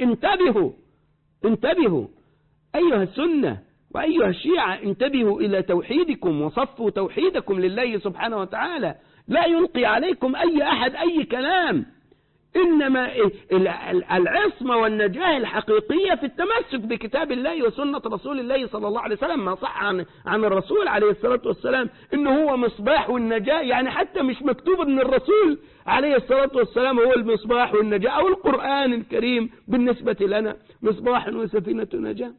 انتبهوا أيها السنة وأيها الشيعة، انتبهوا إلى توحيدكم وصفوا توحيدكم لله سبحانه وتعالى. لا يلقي عليكم أي أحد أي كلام، إنما العصمة والنجاة الحقيقية في التمسك بكتاب الله وسنة رسول الله صلى الله عليه وسلم. ما صح عن الرسول عليه الصلاة والسلام إنه هو مصباح والنجاة، يعني حتى مش مكتوب أن الرسول عليه الصلاة والسلام هو المصباح والنجاة، أو القرآن الكريم بالنسبة لنا مصباح وسفينة نجاة.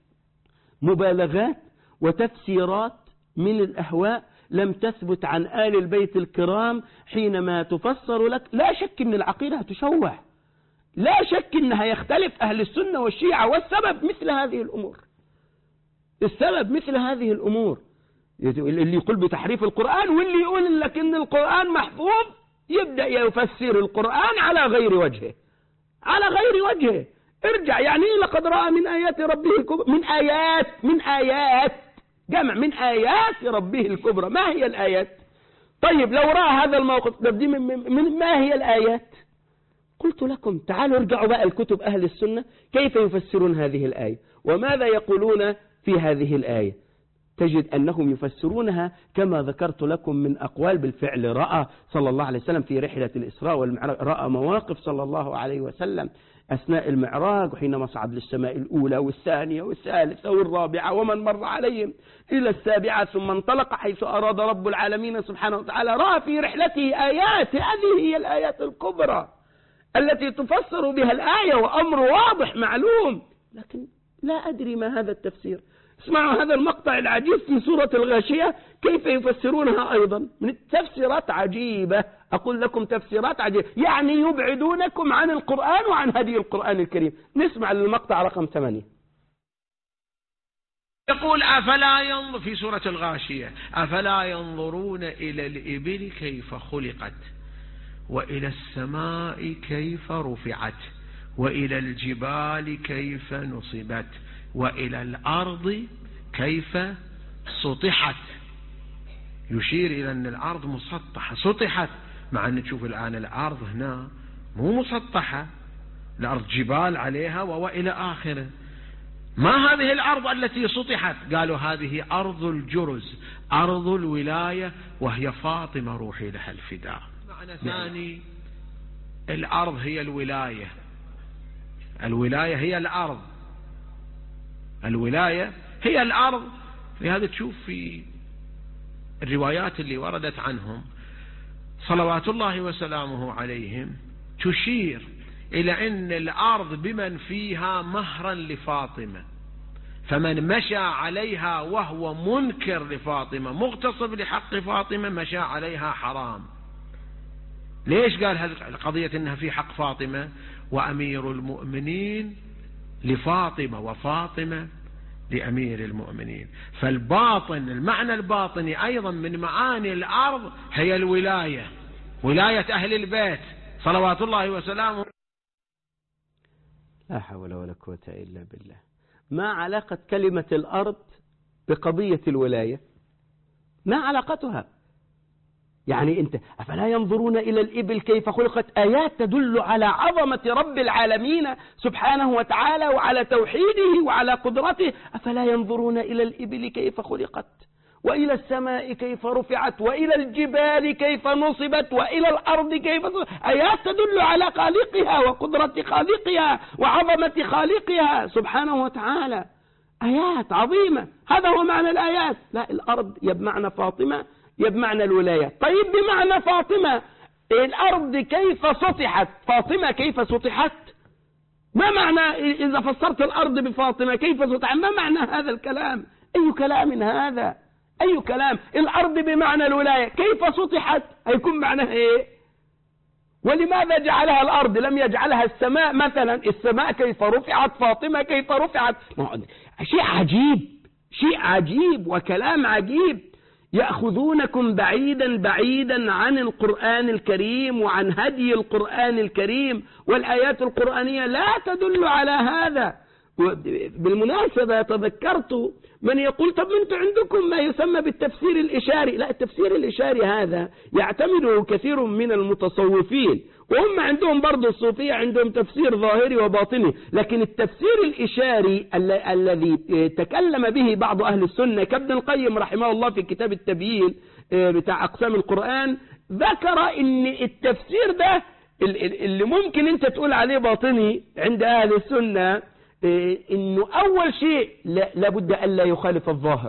مبالغات وتفسيرات من الأهواء لم تثبت عن آل البيت الكرام حينما تفسر لك. لا شك أن العقيدة تشوه، لا شك أنها يختلف أهل السنة والشيعة، والسبب مثل هذه الأمور. السبب مثل هذه الأمور، اللي يقول بتحريف القرآن، واللي يقول لك أن القرآن محفوظ يبدأ يفسر القرآن على غير وجهه، على غير وجهه. ارجع، يعني لقد رأى من آيات ربه الكبرى، من آيات جمع من آيات ربه الكبرى. ما هي الآيات؟ طيب لو رأى هذا الموقف دي من ما هي الآيات؟ قلت لكم تعالوا ارجعوا بقى الكتب أهل السنة كيف يفسرون هذه الآية وماذا يقولون في هذه الآية. تجد أنهم يفسرونها كما ذكرت لكم من أقوال. بالفعل رأى صلى الله عليه وسلم في رحلة الإسراء والمعراج، رأى مواقف صلى الله عليه وسلم أثناء المعراج، وحينما صعد للسماء الأولى والثانية والثالثة والرابعة، ومن مر عليهم إلى السابعة ثم انطلق حيث أراد رب العالمين سبحانه وتعالى. رأى في رحلته آيات، هذه هي الآيات الكبرى التي تفسر بها الآية، وأمر واضح معلوم. لكن لا أدري ما هذا التفسير. اسمعوا هذا المقطع العجيب في سورة الغاشية كيف يفسرونها أيضا من التفسيرات عجيبة. أقول لكم تفسيرات عجيبة، يعني يبعدونكم عن القرآن وعن هدي القرآن الكريم. نسمع المقطع رقم 8. يقول أفلا ينظر في سورة الغاشية: أفلا ينظرون إلى الإبل كيف خلقت وإلى السماء كيف رفعت وإلى الجبال كيف نصبت وإلى الأرض كيف سطحت. يشير إلى أن الأرض مسطحة، سطحت، مع أن تشوف الآن الأرض هنا مو مسطحة، الأرض جبال عليها وإلى آخره. ما هذه الأرض التي سطحت؟ قالوا هذه أرض الجرز، أرض الولاية، وهي فاطمة روحي لها الفداء. معنى ثاني، الأرض هي الولاية، الولاية هي الأرض، الولاية هي الأرض. لهذا تشوف في الروايات اللي وردت عنهم صلوات الله وسلامه عليهم تشير إلى أن الأرض بمن فيها مهرا لفاطمة، فمن مشى عليها وهو منكر لفاطمة مغتصب لحق فاطمة مشى عليها حرام. ليش قال القضية إنها في حق فاطمة؟ وأمير المؤمنين لفاطمة وفاطمة لأمير المؤمنين. فالباطن، المعنى الباطني أيضا من معاني الأرض هي الولاية، ولاية أهل البيت صلوات الله وسلامه. لا حول ولا قوة إلا بالله. ما علاقة كلمة الأرض بقضية الولاية؟ ما علاقتها؟ يعني أنت أفلا ينظرون إلى الإبل كيف خلقت، آيات تدل على عظمة رب العالمين سبحانه وتعالى وعلى توحيده وعلى قدرته. أفلا ينظرون إلى الإبل كيف خلقت وإلى السماء كيف رفعت وإلى الجبال كيف نصبت وإلى الأرض كيف صبت. آيات تدل على خالقها وقدرة خالقها وعظمة خالقها سبحانه وتعالى، آيات عظيمة. هذا هو معنى الآيات. لا، الأرض بمعنى فاطمة، بمعنى الولاية. طيب بمعنى فاطمة، الأرض كيف سطحت؟ فاطمة كيف سطحت؟ ما معنى إذا فسرت الأرض بفاطمة كيف سطحت؟ ما معنى هذا الكلام؟ أي كلام هذا؟ أي كلام؟ الأرض بمعنى الولاية كيف سطحت؟ هيكون معناها إيه؟ ولماذا جعلها الأرض لم يجعلها السماء مثلا؟ السماء كيف رفعت، فاطمة كيف رفعت؟ شيء عجيب، شيء عجيب وكلام عجيب. يأخذونكم بعيدا بعيدا عن القرآن الكريم وعن هدي القرآن الكريم، والآيات القرآنية لا تدل على هذا. بالمناسبة تذكرت من يقول طب انتم عندكم ما يسمى بالتفسير الإشاري. لا، التفسير الإشاري هذا يعتمده كثير من المتصوفين، وهم عندهم برضو الصوفية عندهم تفسير ظاهري وباطني. لكن التفسير الإشاري الذي تكلم به بعض أهل السنة كابن القيم رحمه الله في كتاب التبيين بتاع أقسام القرآن، ذكر ان التفسير ده اللي ممكن انت تقول عليه باطني عند أهل السنة، انه اول شيء لابد أن لا يخالف الظاهر،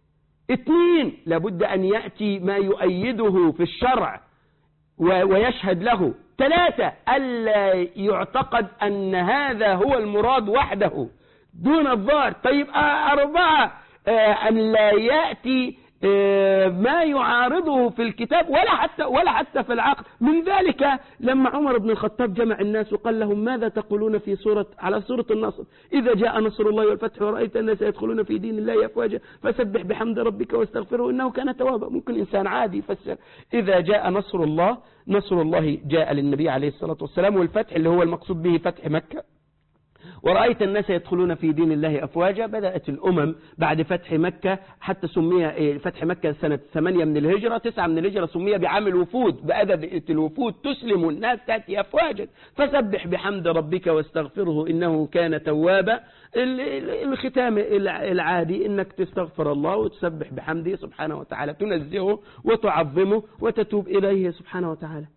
2 لابد أن يأتي ما يؤيده في الشرع ويشهد له، 3 ألا يعتقد أن هذا هو المراد وحده دون الظاهر. طيب 4 أن لا يأتي ما يعارضه في الكتاب ولا حتى في العقل. من ذلك لما عمر بن الخطاب جمع الناس وقال لهم ماذا تقولون في على سورة النصر: إذا جاء نصر الله والفتح ورأيت الناس يدخلون في دين الله أفواجا فسبح بحمد ربك واستغفره إنه كان توابا. ممكن إنسان عادي يفسر إذا جاء نصر الله، نصر الله جاء للنبي عليه الصلاة والسلام، والفتح اللي هو المقصود به فتح مكة، ورأيت الناس يدخلون في دين الله أفواجا. بدأت الأمم بعد فتح مكة، حتى سمي فتح مكة سنة 8 من الهجرة، 9 من الهجرة سمي بعام الوفود، بأدب الوفود تسلم الناس تأتي أفواجا. فسبح بحمد ربك واستغفره إنه كان توابا. الختام العادي إنك تستغفر الله وتسبح بحمده سبحانه وتعالى، تنزهه وتعظمه وتتوب إليه سبحانه وتعالى.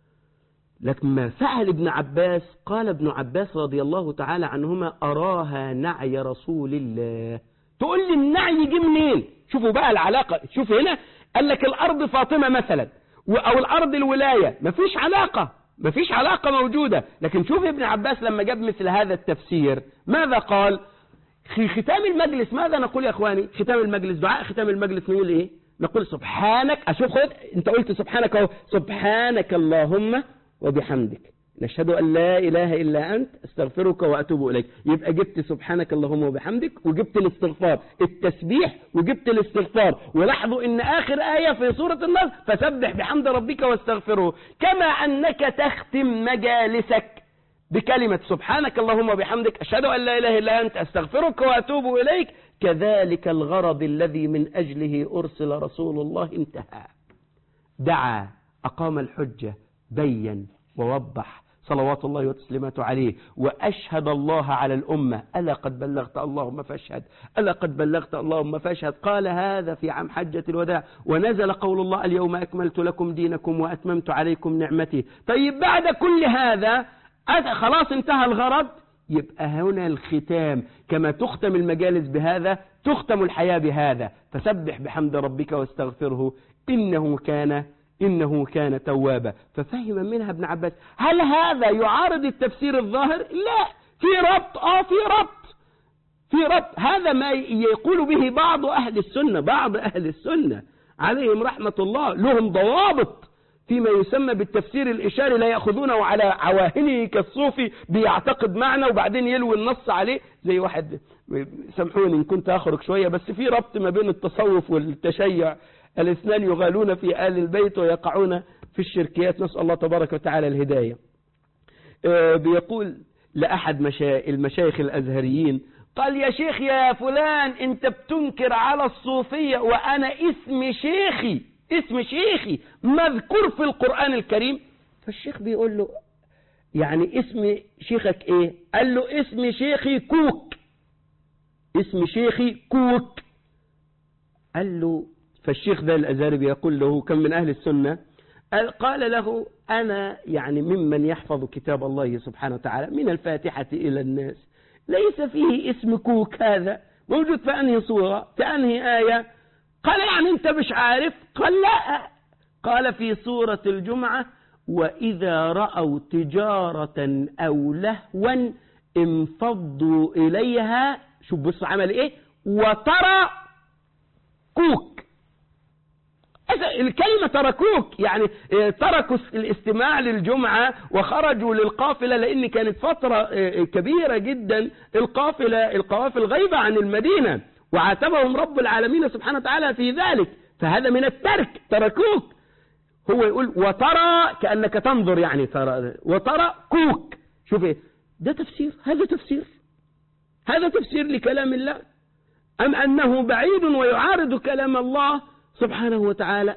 لما سأل ابن عباس قال ابن عباس رضي الله تعالى عنهما: أراها نعي رسول الله. تقول لي النعي يجي منين؟ شوفوا بقى العلاقة. شوف هنا قال لك الأرض فاطمة مثلا أو الأرض الولاية، مفيش علاقة، مفيش علاقة موجودة. لكن شوف ابن عباس لما جاب مثل هذا التفسير ماذا قال؟ في ختام المجلس ماذا نقول يا اخواني؟ ختام المجلس، دعاء ختام المجلس نقول ايه؟ نقول سبحانك، اشوف خد انت قلت سبحانك اهو، سبحانك اللهم وبحمدك نشهد ان لا اله الا انت استغفرك واتوب اليك. يبقى جبت سبحانك اللهم وبحمدك وجبت الاستغفار، التسبيح وجبت الاستغفار. ولاحظوا ان اخر ايه في سوره النصر فسبح بحمد ربك واستغفره. كما انك تختم مجالسك بكلمة سبحانك اللهم وبحمدك أشهد أن لا إله إلا أنت أستغفرك وأتوب إليك، كذلك الغرض الذي من أجله أرسل رسول الله انتهى. دعا، أقام الحجة، بين ووضح صلوات الله وتسليماته عليه، وأشهد الله على الأمة ألا قد بلغت اللهم فاشهد، ألا قد بلغت اللهم فاشهد. قال هذا في عام حجة الوداع، ونزل قول الله اليوم أكملت لكم دينكم وأتممت عليكم نعمتي. طيب بعد كل هذا خلاص انتهى الغرض، يبقى هنا الختام. كما تختم المجالس بهذا تختم الحياة بهذا، فسبح بحمد ربك واستغفره إنه كان توابا. ففهم منها ابن عباس. هل هذا يعارض التفسير الظاهر؟ لا، في ربط. في ربط. هذا ما يقول به بعض أهل السنة عليهم رحمة الله، لهم ضوابط فيما يسمى بالتفسير الإشاري، لا يأخذونه على عواهنه كالصوفي بيعتقد معنى وبعدين يلوي النص عليه. زي واحد، سامحوني إن كنت أخرج شوية، بس في ربط ما بين التصوف والتشيع، الاثنان يغالون في آل البيت ويقعون في الشركيات، نسأل الله تبارك وتعالى الهداية. بيقول لأحد المشايخ الأزهريين، قال يا شيخ يا فلان أنت بتنكر على الصوفية وأنا اسم شيخي مذكور في القرآن الكريم. فالشيخ بيقول له يعني اسم شيخك ايه؟ قال له اسم شيخي كوك. قال له، فالشيخ ذا الأزهري بيقول له كم من أهل السنة، قال له أنا يعني ممن يحفظ كتاب الله سبحانه وتعالى من الفاتحة إلى الناس، ليس فيه اسم كوك هذا موجود في أنهي صورة في أنهي آية؟ قال يعني أنت مش عارف؟ قال لا. قال في سورة الجمعة وإذا رأوا تجارة أو لهوا انفضوا إليها، شوف بص عمل إيه، وترى كوك. الكلمة تركوك يعني تركوا الاستماع للجمعة وخرجوا للقافلة، لأن كانت فترة كبيرة جدا القوافل غيبة عن المدينة، وعاتبهم رب العالمين سبحانه وتعالى في ذلك. فهذا من الترك، تركوك. هو يقول وترى كأنك تنظر، يعني ترى وترى كوك. شوف ايه ده تفسير؟ هذا تفسير لكلام الله أم أنه بعيد ويعارض كلام الله سبحانه وتعالى؟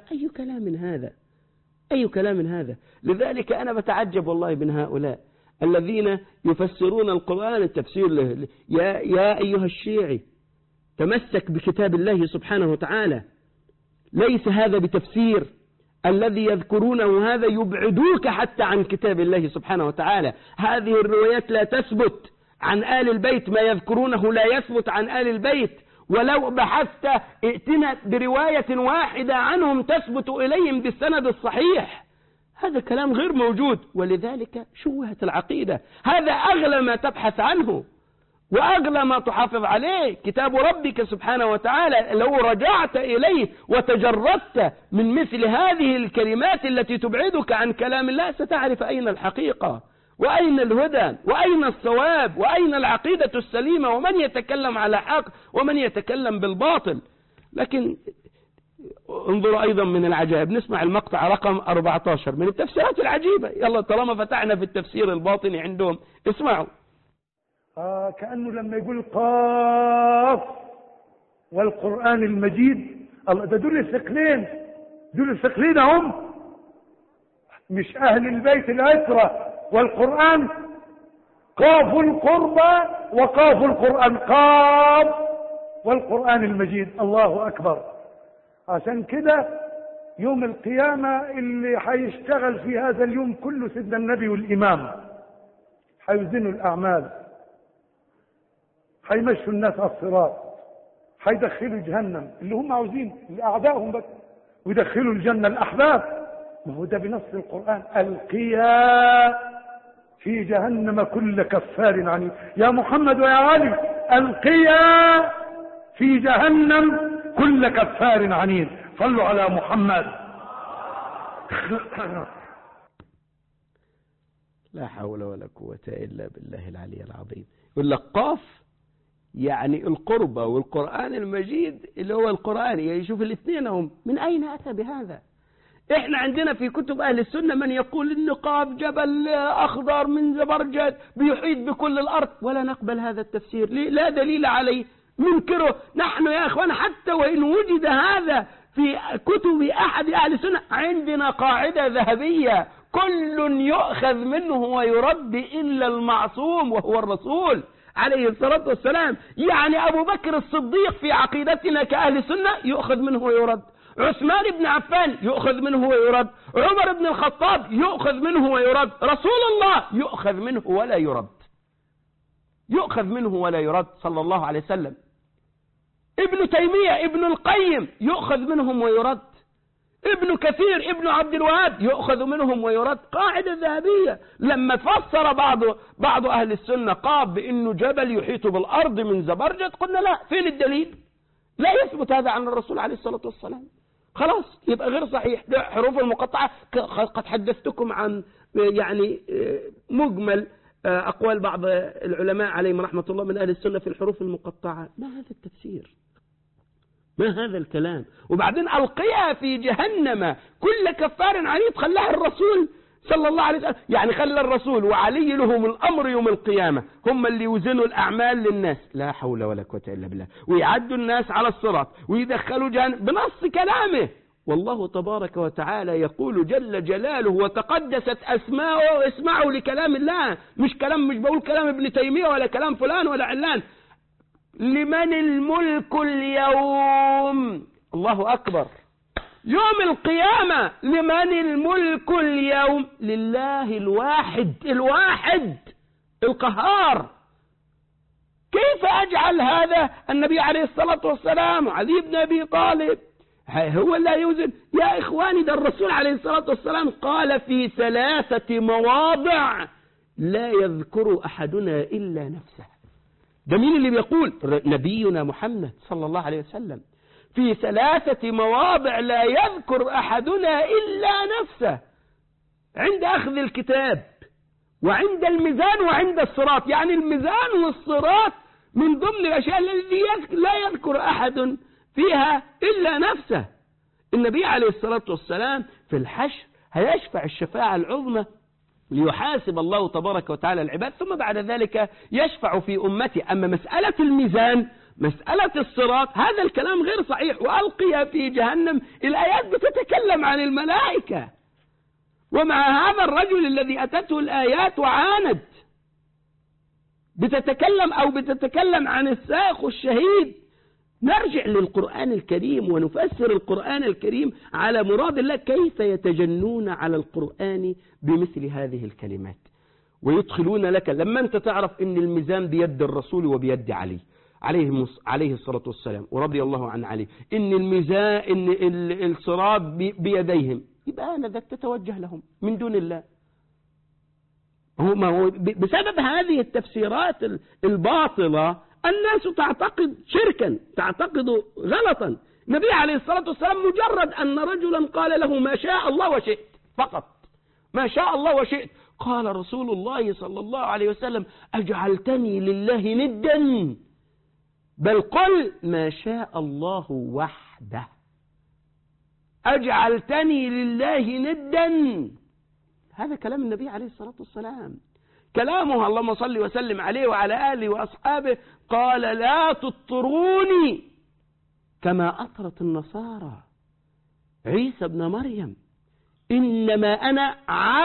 أي كلام هذا؟ لذلك أنا بتعجب والله من هؤلاء الذين يفسرون القرآن التفسير له. يا أيها الشيعي تمسك بكتاب الله سبحانه وتعالى، ليس هذا بتفسير. الذي يذكرونه هذا يبعدوك حتى عن كتاب الله سبحانه وتعالى. هذه الروايات لا تثبت عن آل البيت، ما يذكرونه لا يثبت عن آل البيت. ولو بحثت ائتنا برواية واحدة عنهم تثبت إليهم بالسند الصحيح. هذا كلام غير موجود، ولذلك شوهت العقيدة. هذا أغلى ما تبحث عنه وأغلى ما تحافظ عليه، كتاب ربك سبحانه وتعالى. لو رجعت إليه وتجردت من مثل هذه الكلمات التي تبعدك عن كلام الله ستعرف أين الحقيقة وأين الهدى وأين الصواب وأين العقيدة السليمة، ومن يتكلم على حق ومن يتكلم بالباطل. لكن انظروا أيضا من العجائب، نسمع المقطع رقم 14 من التفسيرات العجيبة. يلا طالما فتحنا في التفسير الباطني عندهم، اسمعوا. كأنه لما يقول قاف والقرآن المجيد، الله ده دول الثقلين هم مش أهل البيت العترة. والقرآن قاف القربى وقاف القرآن، قاف والقرآن المجيد. الله أكبر. عشان كده يوم القيامة اللي حيشتغل في هذا اليوم كله سيدنا النبي والإمام، حيوزنوا الأعمال، حيمشوا الناس على الصراط، حيدخلوا جهنم اللي هم عاوزين، اللي أعدائهم بس، ويدخلوا الجنة الأحباب. ما هو ده بنص القرآن، ألقيا في جهنم كل كفار عنيد. يا محمد ويا علي ألقيا في جهنم كل كفار عنيد. صلوا على محمد. لا حول ولا قوة إلا بالله العلي العظيم. يقول لك قاف يعني القربة والقرآن المجيد اللي هو القرآن، يعني شوف الاثنين هم من أين أتى بهذا؟ احنا عندنا في كتب أهل السنة من يقول إن قاف جبل أخضر من زبرجد بيحيط بكل الأرض، ولا نقبل هذا التفسير، لا دليل عليه، ننكره نحن يا أخوان. حتى وإن وجد هذا في كتب أحد أهل السنة عندنا قاعدة ذهبية: كل يؤخذ منه ويرد إلا المعصوم وهو الرسول عليه الصلاة والسلام. يعني أبو بكر الصديق في عقيدتنا كأهل السنة يؤخذ منه ويرد، عثمان بن عفان يؤخذ منه ويرد، عمر بن الخطاب يؤخذ منه ويرد، رسول الله يؤخذ منه ولا يرد، يؤخذ منه ولا يرد صلى الله عليه وسلم. ابن تيمية ابن القيم يؤخذ منهم ويرد، ابن كثير ابن عبد الوهاب يؤخذ منهم ويرد. قاعدة ذهبية. لما فسر بعض أهل السنة قاف بأنه جبل يحيط بالأرض من زبرجد، قلنا لا، فين الدليل؟ لا يثبت هذا عن الرسول عليه الصلاة والسلام. خلاص يبقى غير صحيح. حروف المقطعة قد حدثتكم عن يعني مجمل أقوال بعض العلماء عليهم رحمة الله من أهل السنة في الحروف المقطعة. ما هذا التفسير؟ ما هذا الكلام؟ وبعدين ألقيها في جهنم كل كفار عنيد. خلاها الرسول صلى الله عليه وسلم، يعني خلى الرسول وعلي لهم الأمر يوم القيامة، هم اللي يوزنوا الأعمال للناس، لا حول ولا قوة إلا بالله، ويعدوا الناس على الصراط ويدخلوا جهنم بنص كلامه. والله تبارك وتعالى يقول جل جلاله وتقدست أسماؤه: اسمعوا لكلام الله، مش بقول كلام ابن تيمية ولا كلام فلان ولا علان. لمن الملك اليوم؟ الله أكبر. يوم القيامة لمن الملك اليوم؟ لله الواحد القهار. كيف أجعل هذا؟ النبي عليه الصلاة والسلام علي بن أبي طالب هو لا يوزن يا إخواني. ده الرسول عليه الصلاة والسلام قال في 3 مواضع: لا يذكر أحدنا إلا نفسه. ده مين اللي بيقول؟ نبينا محمد صلى الله عليه وسلم. في 3 مواضع لا يذكر أحدنا إلا نفسه: عند أخذ الكتاب، وعند الميزان، وعند الصراط. يعني الميزان والصراط من ضمن الأشياء التي لا يذكر أحد فيها إلا نفسه. النبي عليه الصلاة والسلام في الحشر هيشفع الشفاعة العظمى ليحاسب الله تبارك وتعالى العباد، ثم بعد ذلك يشفع في أمته. أما مسألة الميزان، مسألة الصراط، هذا الكلام غير صحيح. وألقي في جهنم، الآيات بتتكلم عن الملائكة، ومع هذا الرجل الذي أتته الآيات وعاند بتتكلم عن الساخ الشهيد. نرجع للقرآن الكريم ونفسر القرآن الكريم على مراد الله. كيف يتجنون على القرآن بمثل هذه الكلمات ويدخلون لك؟ لما أنت تعرف أن الميزان بيد الرسول وبيد علي عليه الصلاة والسلام ورضي الله عن علي، أن الميزان أن الصراط بيديهم، يبقى أنا ذاك تتوجه لهم من دون الله. بسبب هذه التفسيرات الباطلة الناس تعتقد شركا، تعتقد غلطا. النبي عليه الصلاة والسلام مجرد أن رجلا قال له: ما شاء الله وشئت، فقط ما شاء الله وشئت، قال رسول الله صلى الله عليه وسلم: أجعلتني لله ندا؟ بل قل ما شاء الله وحده. أجعلتني لله ندا، هذا كلام النبي عليه الصلاة والسلام، كلامه اللهم صل وسلم عليه وعلى آله وأصحابه. قال: لا تطروني كما أطرت النصارى عيسى ابن مريم، إنما أنا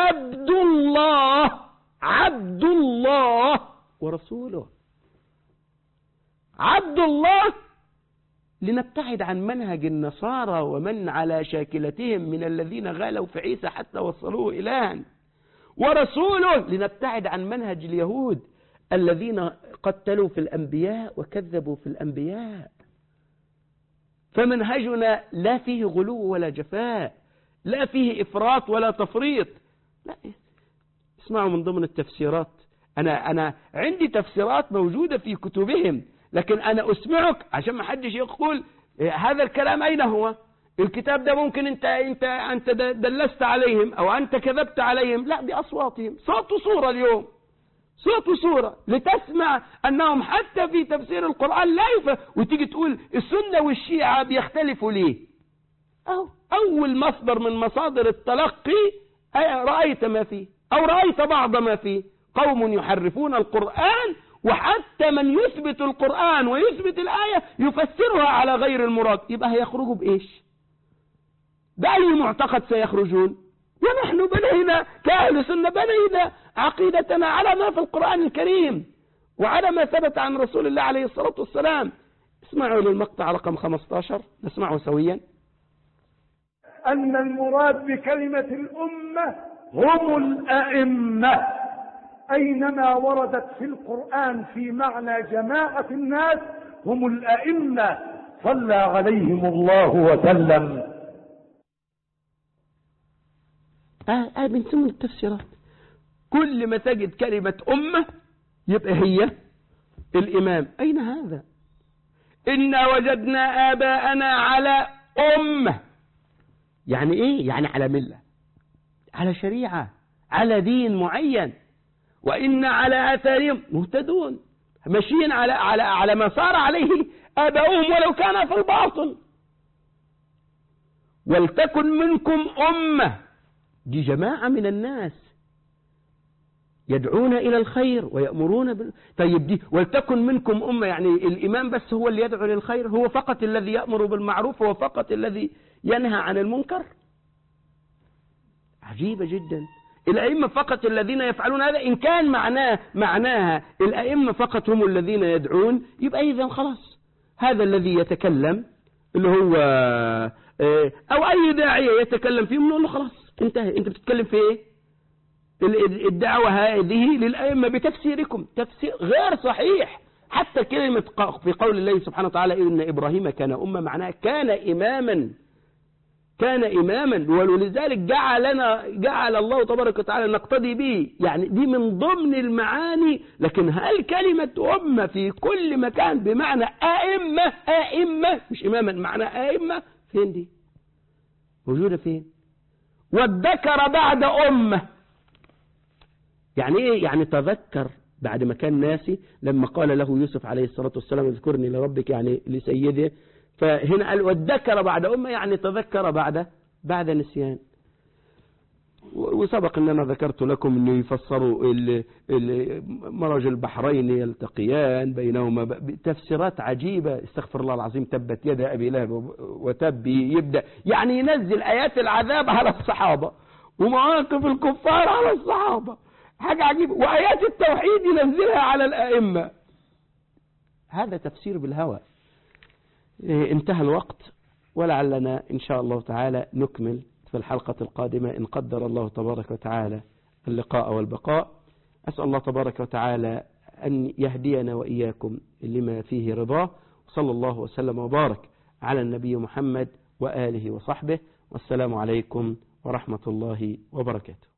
عبد الله ورسوله. عبد الله، لنبتعد عن منهج النصارى ومن على شاكلتهم من الذين غالوا في عيسى حتى وصلوه إلها، ورسوله لنبتعد عن منهج اليهود الذين قتلوا في الأنبياء وكذبوا في الأنبياء. فمنهجنا لا فيه غلو ولا جفاء، لا فيه إفراط ولا تفريط. لا، اسمعوا من ضمن التفسيرات. أنا عندي تفسيرات موجودة في كتبهم لكن أنا أسمعك عشان ما حدش يقول هذا الكلام أين هو؟ الكتاب ده ممكن أنت دلست عليهم أو أنت كذبت عليهم. لا، بأصواتهم، صوت وصورة اليوم، صوت وصورة، لتسمع أنهم حتى في تفسير القرآن لا يفهم. وتيجي تقول السنة والشيعة بيختلفوا ليه؟ أول مصدر من مصادر التلقي رأيت ما فيه أو رأيت بعض ما فيه. قوم يحرفون القرآن، وحتى من يثبت القرآن ويثبت الآية يفسرها على غير المراد. يبقى هيخرجوا بإيش؟ بأي معتقد سيخرجون؟ ونحن بنينا كأهل سنة، بنينا عقيدتنا على ما في القرآن الكريم وعلى ما ثبت عن رسول الله عليه الصلاة والسلام. اسمعوا للمقطع رقم 15، نسمعه سويا. أن المراد بكلمة الأمة هم الأئمة، أينما وردت في القرآن في معنى جماعة الناس هم الأئمة صلى عليهم الله وسلم. من ثم التفسيرات، كل ما تجد كلمة أمة يبقى هي الإمام. أين هذا؟ إنا وجدنا آباءنا على أمة. يعني إيه؟ يعني على ملة، على شريعة، على دين معين، وإن على آثارهم مهتدون، ماشيين على ما صار عليه آباؤهم ولو كان في الباطل. ولتكن منكم أمة، دي جماعة من الناس يدعون إلى الخير ويأمرون طيب دي ولتكن منكم أمة، يعني الإمام بس هو اللي يدعو للخير؟ هو فقط الذي يأمر بالمعروف؟ هو فقط الذي ينهى عن المنكر؟ عجيبة جدا. الأئمة فقط الذين يفعلون هذا؟ إن كان معناها الأئمة فقط هم الذين يدعون، يبقى إذن خلاص هذا الذي يتكلم اللي هو أو أي داعية يتكلم فيه نقول له خلاص انتهى. أنت بتتكلم في إيه؟ الدعوة هذه للأئمة بتفسيركم تفسير غير صحيح. حتى كلمة في قول الله سبحانه وتعالى إن إبراهيم كان أمة، معناها كان إماما، ولذلك جعل الله تبارك وتعالى نقتدي به. يعني دي من ضمن المعاني. لكن هل كلمة أمة في كل مكان بمعنى أئمة مش إماما، معنى أئمة؟ فين دي موجودة؟ فين؟ والذكر بعد أمة، يعني إيه؟ يعني تذكر بعد ما كان ناسي، لما قال له يوسف عليه الصلاة والسلام اذكرني لربك، يعني لسيده. فهنا قال والذكر بعد أمة، يعني تذكر بعد نسيان. وسبق أننا ذكرت لكم أنه يفسروا مرج البحرين يلتقيان بينهما تفسيرات عجيبة. استغفر الله العظيم، تبت يد أبي لهب وتب، يبدأ يعني ينزل آيات العذاب على الصحابة ومواقف الكفار على الصحابة، حاجة عجيبة. وآيات التوحيد ينزلها على الأئمة. هذا تفسير بالهوى. انتهى الوقت، ولعلنا إن شاء الله تعالى نكمل في الحلقة القادمة إن قدر الله تبارك وتعالى اللقاء والبقاء. أسأل الله تبارك وتعالى أن يهدينا وإياكم لما فيه رضاه، وصلى الله وسلم وبارك على النبي محمد وآله وصحبه، والسلام عليكم ورحمة الله وبركاته.